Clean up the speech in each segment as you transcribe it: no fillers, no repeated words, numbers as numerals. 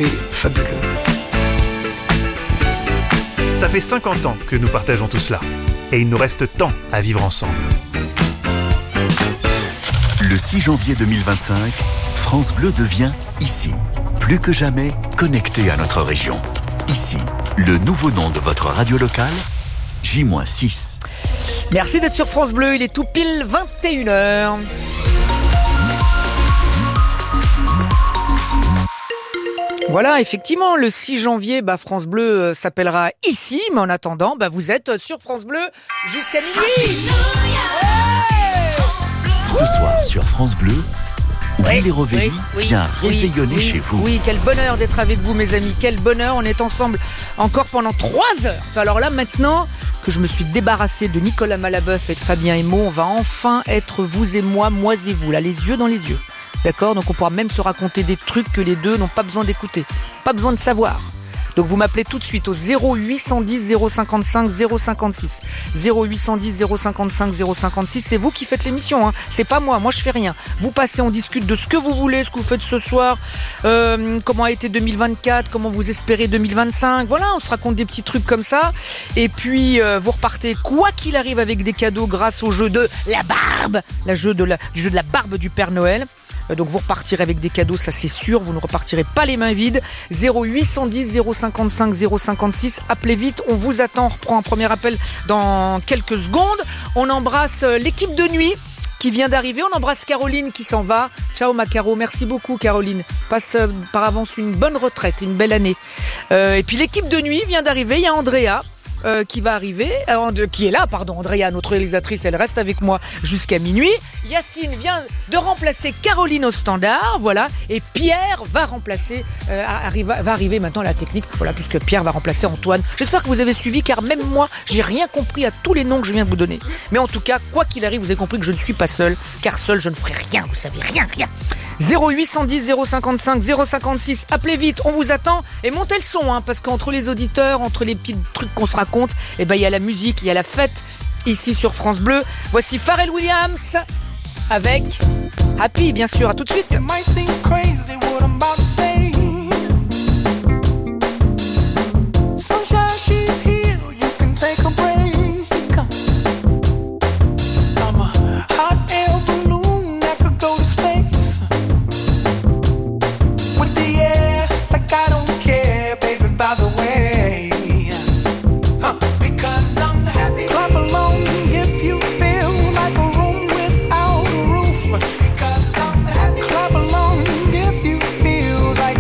été fabuleux. Ça fait 50 ans que nous partageons tout cela. Et il nous reste tant à vivre ensemble. Le 6 janvier 2025, France Bleu devient ici. Plus que jamais connecté à notre région. Ici, le nouveau nom de votre radio locale, J-6. Merci d'être sur France Bleu, il est tout pile 21h. Voilà, effectivement, le 6 janvier, France Bleu s'appellera ici, mais en attendant, vous êtes sur France Bleu jusqu'à minuit. Ce soir sur France Bleu, Willy Rovelli vient réveillonner chez vous. Oui, quel bonheur d'être avec vous, mes amis. Quel bonheur, on est ensemble encore pendant 3 heures. Alors là, maintenant que je me suis débarrassée de Nicolas Malabeuf et de Fabien Emo, on va enfin être vous et moi et vous, là, les yeux dans les yeux. D'accord ? Donc on pourra même se raconter des trucs que les deux n'ont pas besoin d'écouter, pas besoin de savoir. Donc vous m'appelez tout de suite au 0810 055 056. 0810 055 056, c'est vous qui faites l'émission, hein. C'est pas moi je fais rien. Vous passez, on discute de ce que vous voulez, ce que vous faites ce soir, comment a été 2024, comment vous espérez 2025, voilà, on se raconte des petits trucs comme ça. Et puis vous repartez quoi qu'il arrive avec des cadeaux grâce au jeu de la barbe, du jeu de la barbe du Père Noël. Donc vous repartirez avec des cadeaux, ça c'est sûr, vous ne repartirez pas les mains vides. 0810 055 056, appelez vite, on vous attend, on reprend un premier appel dans quelques secondes. On embrasse l'équipe de nuit qui vient d'arriver, on embrasse Caroline qui s'en va. Ciao ma Caro, merci beaucoup Caroline, passe par avance une bonne retraite, une belle année. Et puis l'équipe de nuit vient d'arriver, il y a Andrea qui va arriver, qui est là, Andrea, notre réalisatrice, elle reste avec moi jusqu'à minuit. Yacine vient de remplacer Caroline au standard, voilà, et Pierre va remplacer, va arriver maintenant à la technique, voilà, puisque Pierre va remplacer Antoine. J'espère que vous avez suivi, car même moi, j'ai rien compris à tous les noms que je viens de vous donner. Mais en tout cas, quoi qu'il arrive, vous avez compris que je ne suis pas seul, car seul, je ne ferai rien, vous savez, rien. 0810 055 056, appelez vite, on vous attend et montez le son, parce qu'entre les auditeurs, entre les petits trucs qu'on se raconte, il y a la musique, il y a la fête ici sur France Bleu. Voici Pharrell Williams avec Happy, bien sûr, à tout de suite. Clap along if you feel like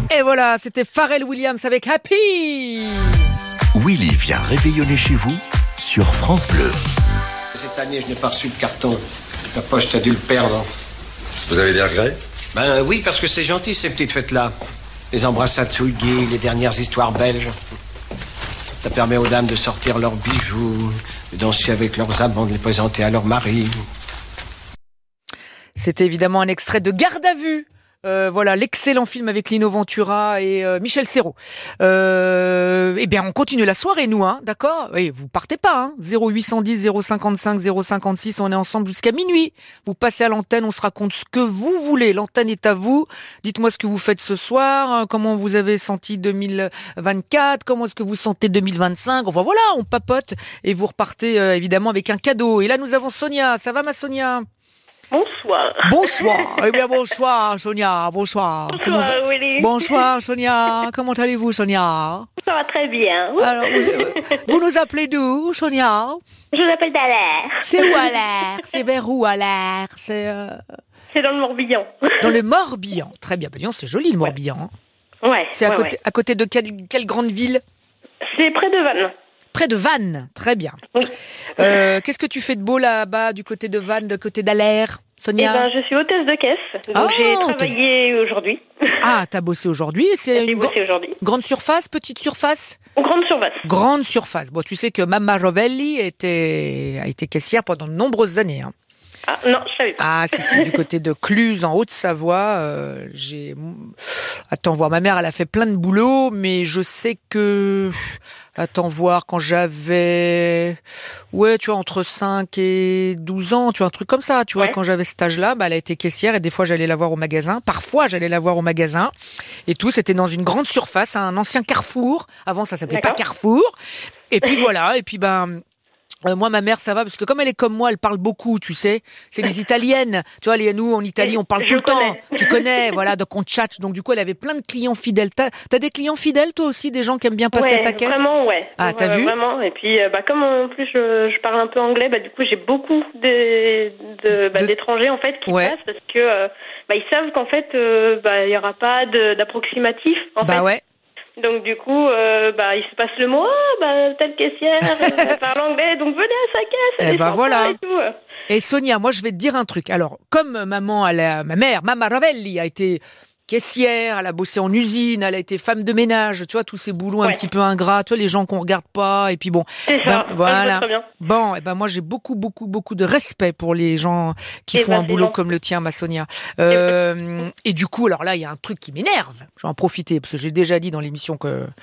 Et voilà, c'était Pharrell Williams avec Happy. Willy vient réveillonner chez vous sur France Bleu. Cette année, je n'ai pas reçu de carton. La poste a dû le perdre. Vous avez des regrets ? Ben oui, parce que c'est gentil, ces petites fêtes-là. Les embrassades sous le gui, les dernières histoires belges. Ça permet aux dames de sortir leurs bijoux, de danser avec leurs amants, de les présenter à leur mari. C'était évidemment un extrait de Garde à vue. Voilà, l'excellent film avec Lino Ventura et Michel Serrault. Eh bien, on continue la soirée, nous, hein, d'accord ? Et vous partez pas, hein. 0810 055 056, on est ensemble jusqu'à minuit. Vous passez à l'antenne, on se raconte ce que vous voulez. L'antenne est à vous. Dites-moi ce que vous faites ce soir, hein, comment vous avez senti 2024, comment est-ce que vous sentez 2025. Enfin voilà, on papote et vous repartez évidemment avec un cadeau. Et là, nous avons Sonia. Ça va, ma Sonia ? Bonsoir. Bonsoir. Eh bien, bonsoir, Sonia. Bonsoir. Bonsoir, Willy. Bonsoir, Sonia. Comment allez-vous, Sonia? Ça va très bien. Alors, vous nous appelez d'où, Sonia? Je m'appelle Dallaire. C'est où, Allaire? C'est vers où, Allaire? C'est dans le Morbihan. Dans le Morbihan. Très bien. Bah, c'est joli, le Morbihan. Ouais. C'est à côté de quelle grande ville? C'est près de Vannes. Près de Vannes, très bien. Oui. Qu'est-ce que tu fais de beau là-bas, du côté de Vannes, du côté d'Allaire, Sonia? Eh ben, je suis hôtesse de caisse, donc j'ai travaillé aujourd'hui. Ah, t'as bossé aujourd'hui? C'est j'ai bossé aujourd'hui. Grande surface, petite surface? Grande surface. Grande surface. Bon, tu sais que Mamma Rovelli a été caissière pendant de nombreuses années. Hein. Ah non, je savais pas. Ah si, du côté de Cluse, en Haute-Savoie, Attends voir, ma mère, elle a fait plein de boulot, mais je sais que... Attends voir, quand j'avais... Ouais, tu vois, entre 5 et 12 ans, tu vois, un truc comme ça, tu vois, quand j'avais cet âge-là, bah, elle a été caissière et des fois, j'allais la voir au magasin. Parfois, j'allais la voir au magasin et tout, c'était dans une grande surface, un ancien Carrefour. Avant, ça s'appelait pas Carrefour. Et puis voilà, et puis moi, ma mère, ça va, parce que comme elle est comme moi, elle parle beaucoup, tu sais. C'est les Italiennes. Tu vois, nous, en Italie, on parle tout le temps. Tu connais, voilà, donc on tchatche. Donc, du coup, elle avait plein de clients fidèles. T'as des clients fidèles, toi aussi, des gens qui aiment bien passer à ta caisse? Vraiment, ouais. Ah, t'as vu? Vraiment. Et puis, comme en plus, je parle un peu anglais, du coup, j'ai beaucoup d'étrangers, en fait, qui passent parce que, ils savent qu'en fait, il y aura pas d'approximatif, en fait. Ouais. Donc du coup, il se passe le mot, telle caissière, elle parle anglais, donc venez à sa caisse. Et voilà. Et tout. Et Sonia, moi je vais te dire un truc. Alors, comme ma mère, Mamma Ravelli, a été caissière, elle a bossé en usine, elle a été femme de ménage, tu vois, tous ces boulots un petit peu ingrats, tu vois, les gens qu'on regarde pas, et puis bon. C'est ça, voilà. très bien. Bon, moi j'ai beaucoup de respect pour les gens qui font un boulot comme le tien, ma Sonia. Et du coup, alors là, il y a un truc qui m'énerve. Je vais en profiter, parce que j'ai déjà dit dans l'émission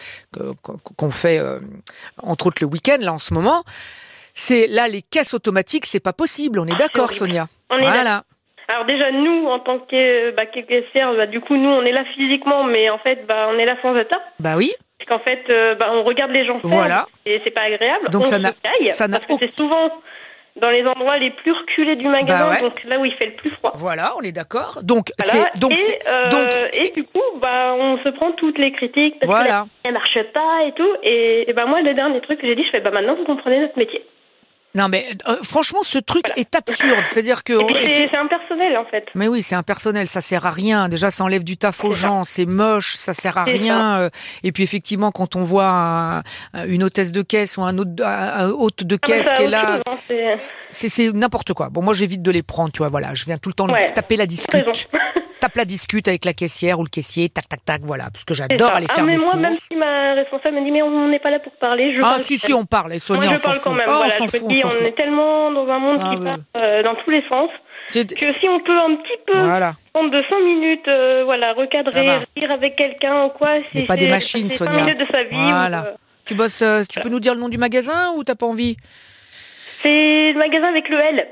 qu'on fait, entre autres le week-end, là, en ce moment. C'est là, les caisses automatiques, c'est pas possible. On est d'accord, Sonia? On est là. Alors déjà, nous, en tant que caissière, du coup, nous, on est là physiquement, mais en fait, on est là sans état. Bah oui. Parce qu'en fait, on regarde les gens faire, voilà. Et c'est pas agréable. Donc on ça parce que c'est souvent dans les endroits les plus reculés du magasin, donc là où il fait le plus froid. Voilà, on est d'accord. Donc, voilà. Et du coup, on se prend toutes les critiques parce que elle marche pas et tout. Et moi, le dernier truc que j'ai dit, je fais maintenant, vous comprenez notre métier. Non mais franchement ce truc est absurde, c'est-à-dire que c'est impersonnel en fait. Mais oui, c'est impersonnel, ça sert à rien. Déjà ça enlève du taf aux gens, c'est moche, ça sert à rien. Et puis effectivement quand on voit une hôtesse de caisse ou un hôte de caisse qui est là, c'est n'importe quoi. Bon moi j'évite de les prendre, tu vois, voilà, je viens tout le temps taper la discute. Tape la discute avec la caissière ou le caissier, tac, tac, tac, voilà, parce que j'adore aller faire mes courses. Mais moi, même si ma responsable me dit, mais on n'est pas là pour parler, si, on parle, et Sonia, moi, je parle quand même, voilà, je me dis, on est tellement dans un monde qui part dans tous les sens, que si on peut un petit peu prendre de 5 minutes, recadrer, rire avec quelqu'un ou quoi, c'est pas des machines, Sonia. 5 minutes de sa vie. Voilà. Tu bosses, tu peux nous dire le nom du magasin ou t'as pas envie? C'est le magasin avec le L.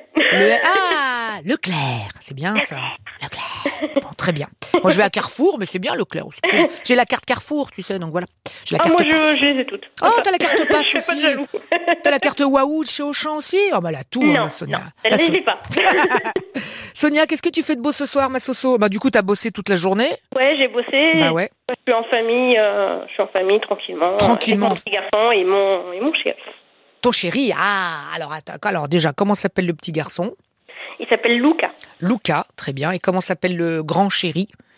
Leclerc, c'est bien ça. Leclerc. Bon, très bien. Moi, je vais à Carrefour, mais c'est bien Leclerc aussi. J'ai la carte Carrefour, tu sais, donc voilà. J'ai la carte moi, je les ai toutes. Oh, t'as la carte passe je aussi. Pas de jaloux. T'as la carte Waouh de chez Auchan aussi. Oh, elle a tout, non, Sonia. Non, elle ne les pas. Sonia, qu'est-ce que tu fais de beau ce soir, ma Soso? Du coup, t'as bossé toute la journée? Ouais, j'ai bossé. Ouais. Je suis en famille, tranquillement. Tranquillement. Avec mon petit garçon et mon chéri. Ton chéri, alors déjà, comment s'appelle le petit garçon? Il s'appelle Luca. Luca, très bien. Et comment s'appelle le grand chéri?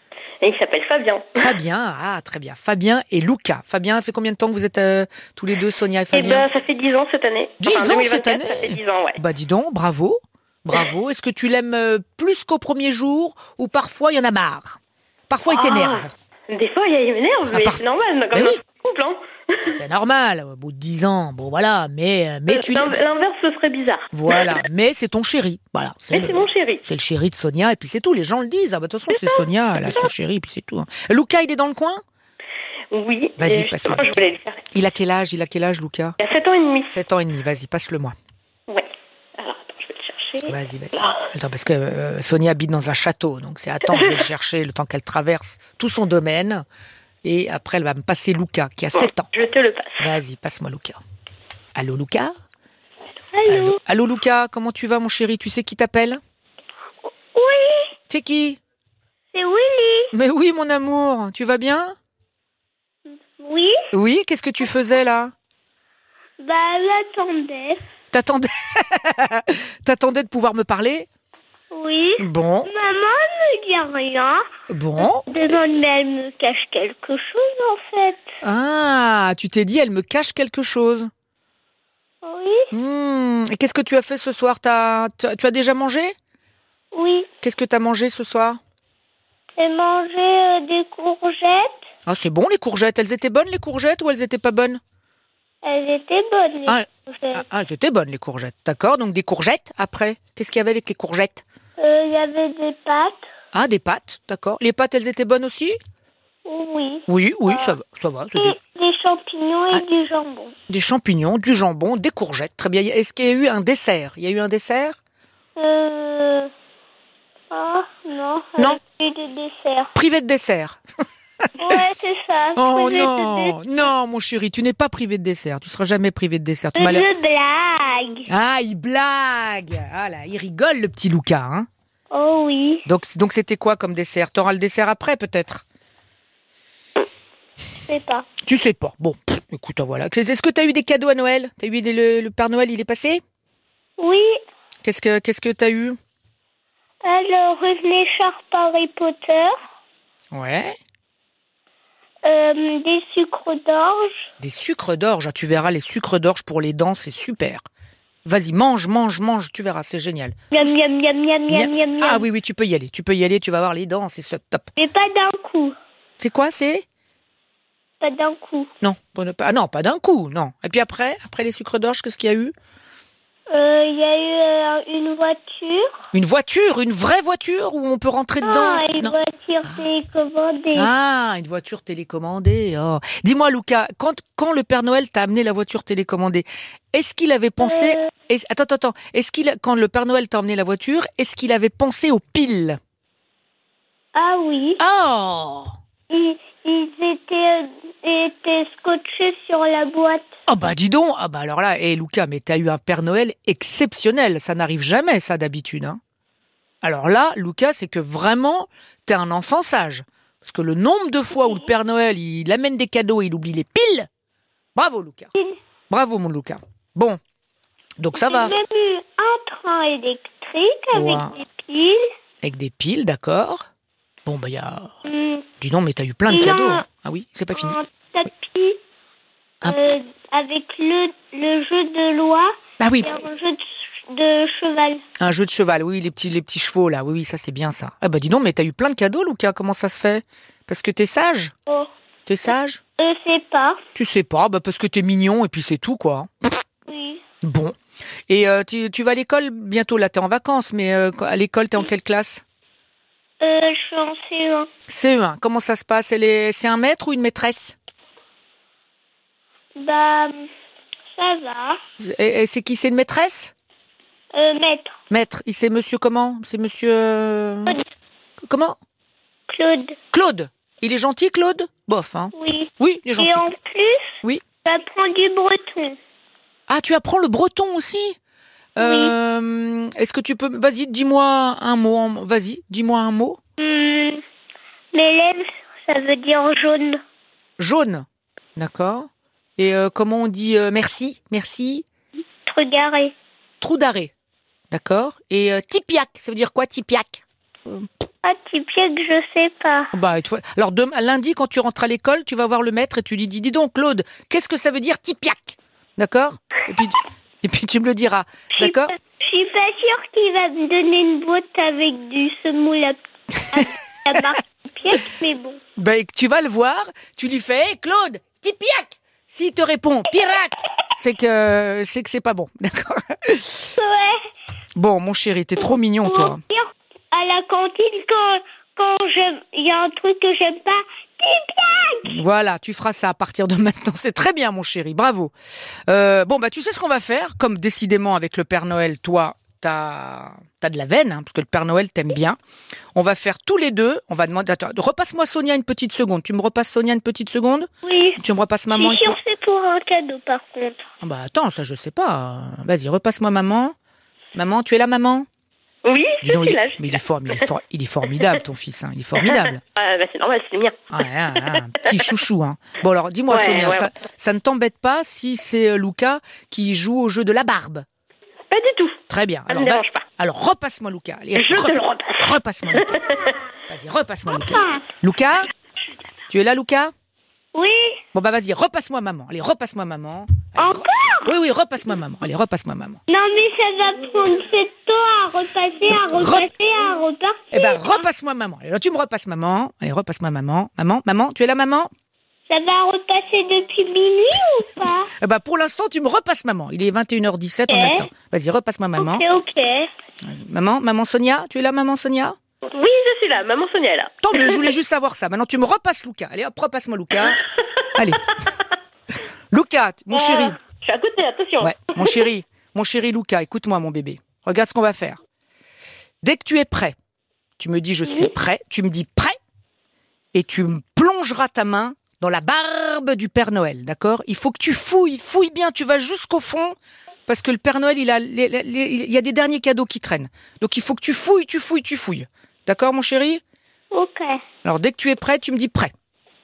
Et il s'appelle Fabien. Fabien, très bien. Fabien et Luca. Fabien, ça fait combien de temps que vous êtes tous les deux, Sonia et Fabien? Ça fait 10 ans cette année. 10 ans 2024, cette année? Ça fait 10 ans, ouais. Bah dis donc, bravo. Bravo. Est-ce que tu l'aimes plus qu'au premier jour ou parfois il y en a marre? Parfois il t'énerve. Des fois il m'énerve, mais c'est normal, comme un couple, hein. C'est normal, au bout de 10 ans, bon voilà, mais tu... L'inverse, ce serait bizarre. Voilà, mais c'est ton chéri, voilà. C'est mon chéri. C'est le chéri de Sonia, et puis c'est tout, les gens le disent. Ah bah de toute façon, c'est Sonia, elle a son chéri, et puis c'est tout. Luca, il est dans le coin? Oui. Vas-y, passe-moi. Je voulais le faire. Il a quel âge, Luca? Il a 7 ans et demi. 7 ans et demi, vas-y, passe-le-moi. Ouais. Alors, attends, je vais le chercher. Vas-y. Attends, parce que Sonia habite dans un château, donc je vais le chercher le temps qu'elle traverse tout son domaine. Et après, elle va me passer Luca, qui a 7 ans. Je te le passe. Vas-y, passe-moi Luca. Allô, Luca? Allô. Allô, Luca, comment tu vas, mon chéri? Tu sais qui t'appelle? Oui. C'est qui? C'est Willy. Mais oui, mon amour, tu vas bien? Oui. Oui, qu'est-ce que tu faisais, là? J'attendais. T'attendais de pouvoir me parler? Oui. Bon. Maman ne dit rien. Bon. Mais elle me cache quelque chose, en fait. Ah, tu t'es dit, elle me cache quelque chose. Oui. Et qu'est-ce que tu as fait ce soir? Tu as déjà mangé? Oui. Qu'est-ce que tu as mangé ce soir? J'ai mangé des courgettes. Ah, c'est bon, les courgettes. Elles étaient bonnes, les courgettes, ou elles étaient pas bonnes? Elles étaient bonnes, les courgettes. Ah, elles étaient bonnes, les courgettes. D'accord, donc des courgettes, après. Qu'est-ce qu'il y avait avec les courgettes? Il y avait des pâtes. Ah, des pâtes, d'accord. Les pâtes, elles étaient bonnes aussi? Oui. Oui, ça va. Des champignons et du jambon. Des champignons, du jambon, des courgettes. Très bien. Est-ce qu'il y a eu un dessert? Il y a eu un dessert? Ah, non. Non. Il y a eu des desserts. Privé de dessert. Ouais, c'est ça. Oh non, mon chéri, tu n'es pas privé de dessert. Tu seras jamais privé de dessert. Je blague. Ah, il blague. Ah là, il rigole, le petit Luca, hein. Oh oui. Donc c'était quoi comme dessert? T'auras le dessert après, peut-être? Je sais pas. Tu sais pas. Bon, écoute, voilà. Est-ce que t'as eu des cadeaux à Noël? T'as eu le Père Noël, il est passé? Oui. Qu'est-ce que t'as eu? Alors, une écharpe Harry Potter. Ouais. Des sucres d'orge. Des sucres d'orge. Ah, tu verras, les sucres d'orge pour les dents, c'est super. Vas-y, mange, tu verras, c'est génial. Miam, miam, miam, miam, miam, miam, miam. Ah oui, tu peux y aller, tu vas voir les dents, c'est top. Mais pas d'un coup. C'est quoi, c'est? Pas d'un coup. Non, pas d'un coup, non. Et puis après les sucres d'orge, qu'est-ce qu'il y a eu? Il y a eu une voiture. Une voiture? Une vraie voiture où on peut rentrer dedans? Une voiture télécommandée. Ah, une voiture télécommandée. Oh. Dis-moi, Luca, quand le Père Noël t'a amené la voiture télécommandée, est-ce qu'il avait pensé... Attends. Quand le Père Noël t'a emmené la voiture, est-ce qu'il avait pensé aux piles? Ah oui. Oh! Ils étaient scotchés sur la boîte. Ah bah dis donc, ah bah alors là, Luca, mais t'as eu un Père Noël exceptionnel, ça n'arrive jamais ça d'habitude, hein. Alors là, Luca, c'est que vraiment, t'es un enfant sage. Parce que le nombre de fois où le Père Noël, il amène des cadeaux et il oublie les piles, bravo Luca. Bravo mon Luca. Bon, donc ça va. J'ai même eu un train électrique avec des piles. Avec des piles, d'accord. Bon bah dis donc, mais t'as eu plein de cadeaux. Hein. Ah oui, c'est pas fini. Un tapis avec le jeu de loi. Ah oui. Et un jeu de cheval. Un jeu de cheval, oui, les petits chevaux là, oui, ça c'est bien ça. Ah bah dis donc, mais t'as eu plein de cadeaux, Luca, comment ça se fait? Parce que t'es sage? Oh. T'es sage? Je sais pas. Tu sais pas, bah parce que t'es mignon et puis c'est tout quoi. Oui. Bon. Et tu vas à l'école bientôt, là t'es en vacances, mais à l'école t'es en quelle classe? Je suis en CE1. CE1, comment ça se passe? C'est un maître ou une maîtresse? Bah, ça va. Et c'est qui? C'est une maîtresse? Maître. Maître, c'est monsieur comment? C'est monsieur... Claude. Comment? Claude. Claude. Il est gentil, Claude? Bof, hein? Oui. Oui, il est gentil. Et en plus, oui. j'apprends du breton. Ah, tu apprends le breton aussi? Oui. Est-ce que tu peux... Vas-y, dis-moi un mot. Vas-y, dis-moi un mot. Mes lèvres, ça veut dire jaune. Jaune, d'accord. Et comment on dit merci? Merci. Trou d'arrêt. Trou d'arrêt, d'accord. Et tipiac, ça veut dire quoi, tipiac? Ah, Tipiak, je sais pas. Bah, alors lundi, quand tu rentres à l'école, tu vas voir le maître et tu lui dis, dis donc Claude, qu'est-ce que ça veut dire Tipiak? D'accord? Et puis tu me le diras, d'accord? Je suis pas sûre qu'il va me donner une boîte avec du semoule à marque Tipiak, mais bon. Ben, tu vas le voir, tu lui fais, hey, Claude, Tipiak! S'il te répond, pirate, c'est que c'est pas bon, d'accord? Ouais. Bon, mon chéri, t'es trop mignon, toi. À la cantine, quand il y a un truc que j'aime pas, Tipiak! Voilà, tu feras ça à partir de maintenant. C'est très bien, mon chéri, bravo. Bon, bah, tu sais ce qu'on va faire? Comme décidément, avec le Père Noël, toi, t'as de la veine, hein, parce que le Père Noël t'aime bien. On va faire tous les deux, on va demander... Attends, repasse-moi Sonia une petite seconde. Tu me repasses Sonia une petite seconde? Oui. Tu me repasses maman? Je suis sûre que c'est pour un cadeau, par contre. Ah bah attends, ça je sais pas. Vas-y, repasse-moi maman. Maman, tu es là, maman? Oui, je suis là. Mais il est formidable, ton fils. Hein. Il est formidable. C'est normal, c'est le mien. Un petit chouchou. Hein. Bon alors, dis-moi Sonia, ça ne t'embête pas si c'est Luca qui joue au jeu de la barbe? Pas du tout. Très bien. Ça me dérange pas. Alors, repasse-moi Luca. Allez, je te le repasse. Repasse-moi Luca. Vas-y, repasse-moi Luca. Luca? Tu es là, Luca? Oui. Bon bah vas-y, repasse-moi maman. Allez, repasse-moi maman. Allez, encore? Oui, repasse-moi maman. Allez, repasse-moi maman. Non mais ça va prendre 7 temps à repasser, à repartir. Eh ben, repasse-moi maman. Alors, tu me repasses maman. Allez, repasse-moi maman. Maman, tu es là maman? Ça va repasser depuis minuit ou pas? Eh ben, pour l'instant, tu me repasses maman. Il est 21h17, on a le temps. Vas-y, repasse-moi maman. Ok. Maman Sonia, tu es là maman Sonia? Oui, je suis là. Maman Sonia est là. Tant mieux, je voulais juste savoir ça. Maintenant, tu me repasses Luca. Allez, hop, repasse-moi Luca. Allez. Luca, mon chéri. Je suis à côté, attention. Ouais, mon chéri Luca, écoute-moi mon bébé. Regarde ce qu'on va faire. Dès que tu es prêt, tu me dis je suis prêt, tu me dis prêt, et tu me plongeras ta main dans la barbe du Père Noël, d'accord? Il faut que tu fouilles bien, tu vas jusqu'au fond, parce que le Père Noël, il y a des derniers cadeaux qui traînent. Donc il faut que tu fouilles. D'accord, mon chéri? Ok. Alors dès que tu es prêt, tu me dis prêt.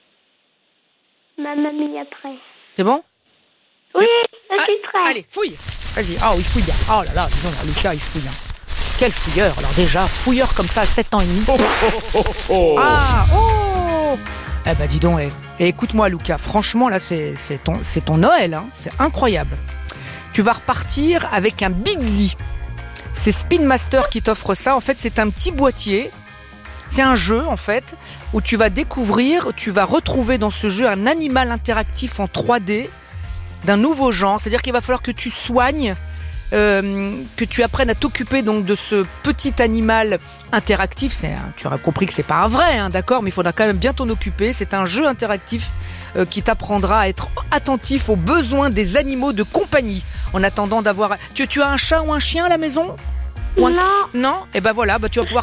Ma mamie est prête. C'est bon? Oui, je suis prête. Allez, fouille. Vas-y. Ah, il fouille bien. Oh là là, dis donc, Lucas, il fouille bien. Quel fouilleur. Alors déjà, fouilleur comme ça à 7 ans et demi. Ah, oh. Eh ben, dis donc, et écoute-moi, Lucas, franchement, là, c'est ton Noël, hein. C'est incroyable. Tu vas repartir avec un Bidsy. C'est Spin Master qui t'offre ça. En fait, c'est un petit boîtier. C'est un jeu, en fait, où tu vas retrouver dans ce jeu un animal interactif en 3D d'un nouveau genre. C'est-à-dire qu'il va falloir que tu soignes, que tu apprennes à t'occuper donc de ce petit animal interactif. Tu auras compris que c'est pas un vrai, hein, d'accord, mais il faudra quand même bien t'en occuper. C'est un jeu interactif qui t'apprendra à être attentif aux besoins des animaux de compagnie. En attendant d'avoir... Tu as un chat ou un chien à la maison? Non. Non? Et ben voilà, tu vas pouvoir...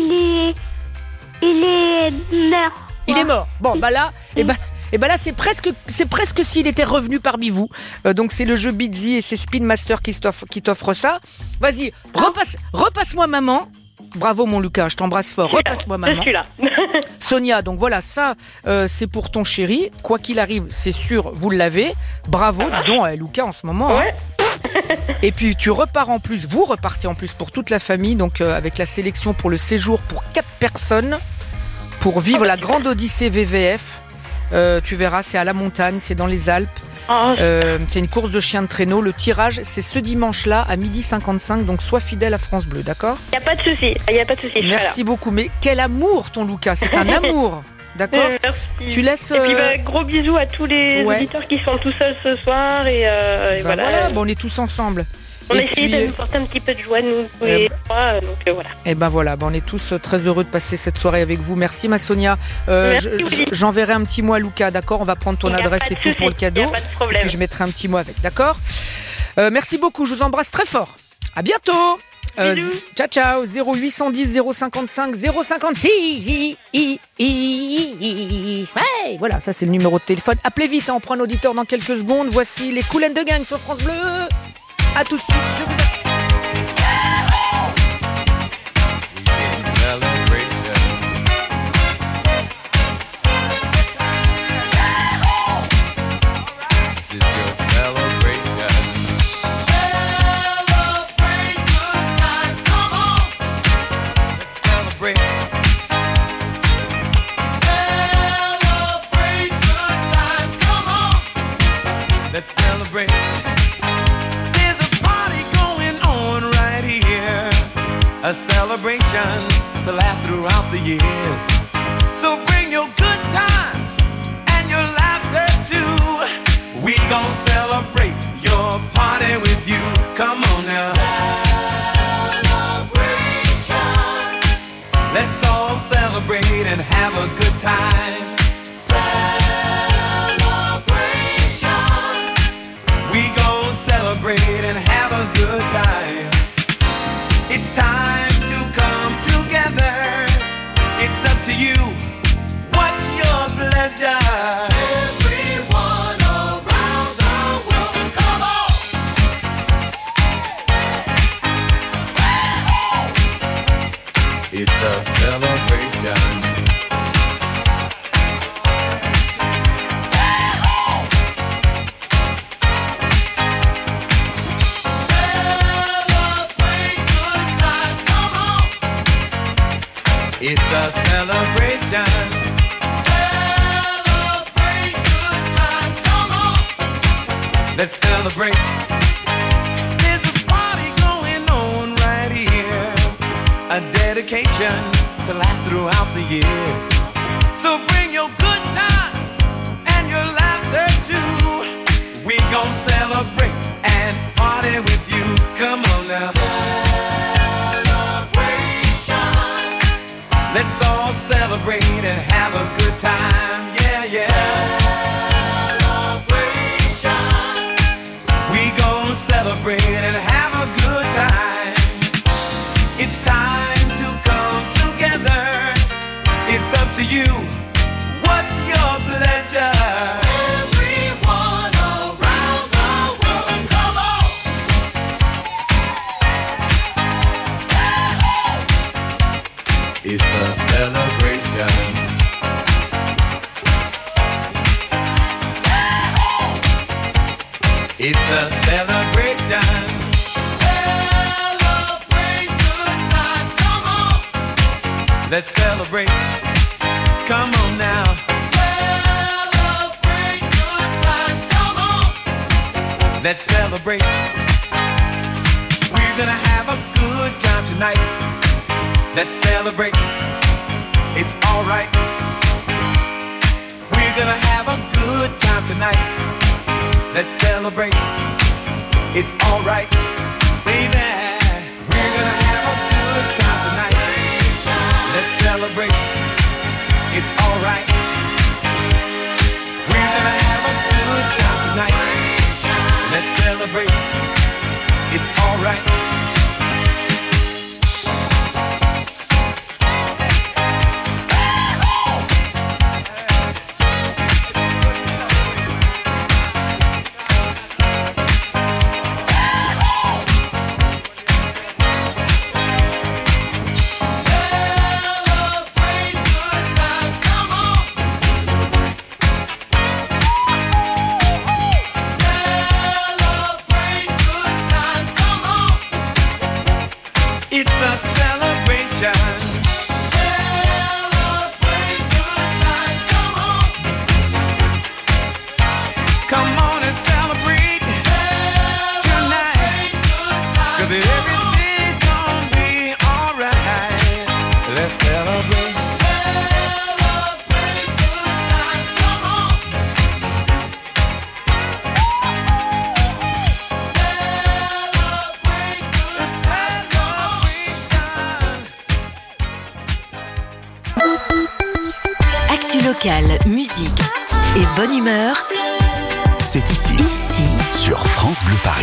Il est mort. Il est mort. Bon, bah là, là, c'est presque s'il était revenu parmi vous. Donc c'est le jeu Bidsy et c'est Spin Master qui t'offre ça. Vas-y, repasse-moi maman. Bravo mon Lucas, je t'embrasse fort. Repasse-moi maman. Je suis là. Sonia, donc voilà, ça, c'est pour ton chéri. Quoi qu'il arrive, c'est sûr, vous l'avez. Bravo, dis donc, Lucas en ce moment. Ouais. Hein. Et puis vous repartez en plus pour toute la famille, donc avec la sélection pour le séjour pour 4 personnes pour vivre la grande Odyssée VVF. Tu verras, c'est à la montagne, c'est dans les Alpes. C'est une course de chiens de traîneau. Le tirage, c'est ce dimanche-là à 12h55, donc sois fidèle à France Bleu, d'accord? Il n'y a pas de souci. Merci beaucoup. Mais quel amour ton Lucas, c'est un amour. D'accord. Merci. Tu laisses. Et puis gros bisous à tous les auditeurs qui sont tout seuls ce soir et voilà. On est tous ensemble. On a essayé de nous porter un petit peu de joie nous tous les trois, donc voilà. Et ben voilà, on est tous très heureux de passer cette soirée avec vous. Merci ma Sonia. J'enverrai un petit mot à Lucas, d'accord? On va prendre ton adresse et tout pour le cadeau. Pas de problème. Et puis je mettrai un petit mot avec, d'accord? Merci beaucoup, je vous embrasse très fort. À bientôt. Ciao 0810 055 056. Ouais, voilà, ça c'est le numéro de téléphone. Appelez vite, on prend un auditeur dans quelques secondes. Voici les Kool & the Gang sur France Bleu. À tout de suite, je vous a celebration to last throughout the years. So bring your good times and your laughter too. We gon' celebrate your party with you. Come on now. Celebration. Let's all celebrate and have a good time. Celebration. We gon' celebrate and have a good time. It's time to come together. It's up to you. What's your pleasure? Everyone around the world, come on! It's a celebration. It's a celebration. Celebrate good times, come on. Let's celebrate. There's a party going on right here. A dedication to last throughout the years. So bring your good times and your laughter too. We gon' celebrate and party with you. Come on now. Let's all celebrate and have a good time, yeah, yeah. Celebration. We gon' celebrate and have a good time. It's time to come together. It's up to you. What's your pleasure? Everyone around the world, come on! It's a celebration. It's a celebration. Celebrate good times, come on. Let's celebrate. Come on now. Celebrate good times, come on. Let's celebrate. We're gonna have a good time tonight. Let's celebrate. It's alright. We're gonna have a good time tonight. Let's celebrate. It's alright, baby. We're gonna have a good time tonight. Let's celebrate. It's alright. We're gonna have a good time tonight. Let's celebrate. It's alright. Locale, musique et bonne humeur. C'est ici, sur France Bleu Paris.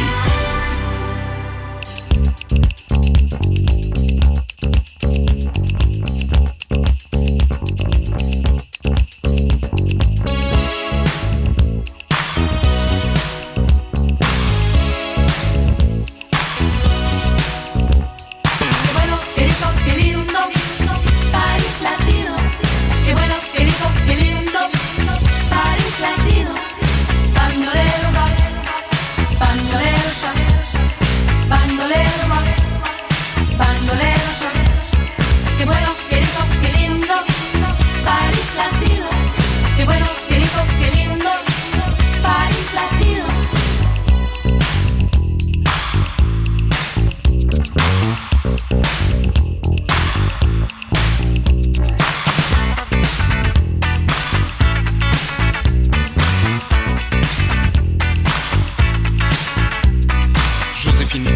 Bandolero, bandolero,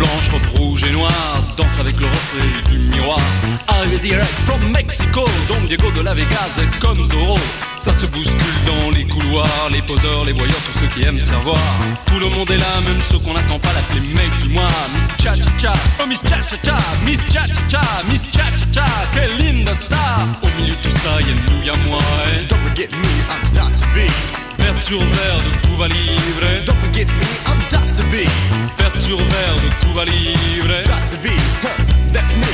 blanche, robe rouge et noire, danse avec le reflet du miroir. Arrivé direct from Mexico, Don Diego de la Vegas comme Zorro. Ça se bouscule dans les couloirs, les poseurs, les voyeurs, tous ceux qui aiment savoir. Tout le monde est là, même ceux qu'on n'attend pas, l'appeler mec du mois. Miss Cha-Cha-Cha, oh Miss Cha-Cha-Cha, Miss Cha-Cha-Cha, Miss Cha-Cha-Cha, quelle linda star. Au milieu de tout ça, y'a nous, y'a moi. Don't forget me, I'm Dr. B. Verre sur verre de Cuba Libre. Don't forget me, I'm Dr. B. Verre sur verre de Cuba Libre. Dr. B, that's me.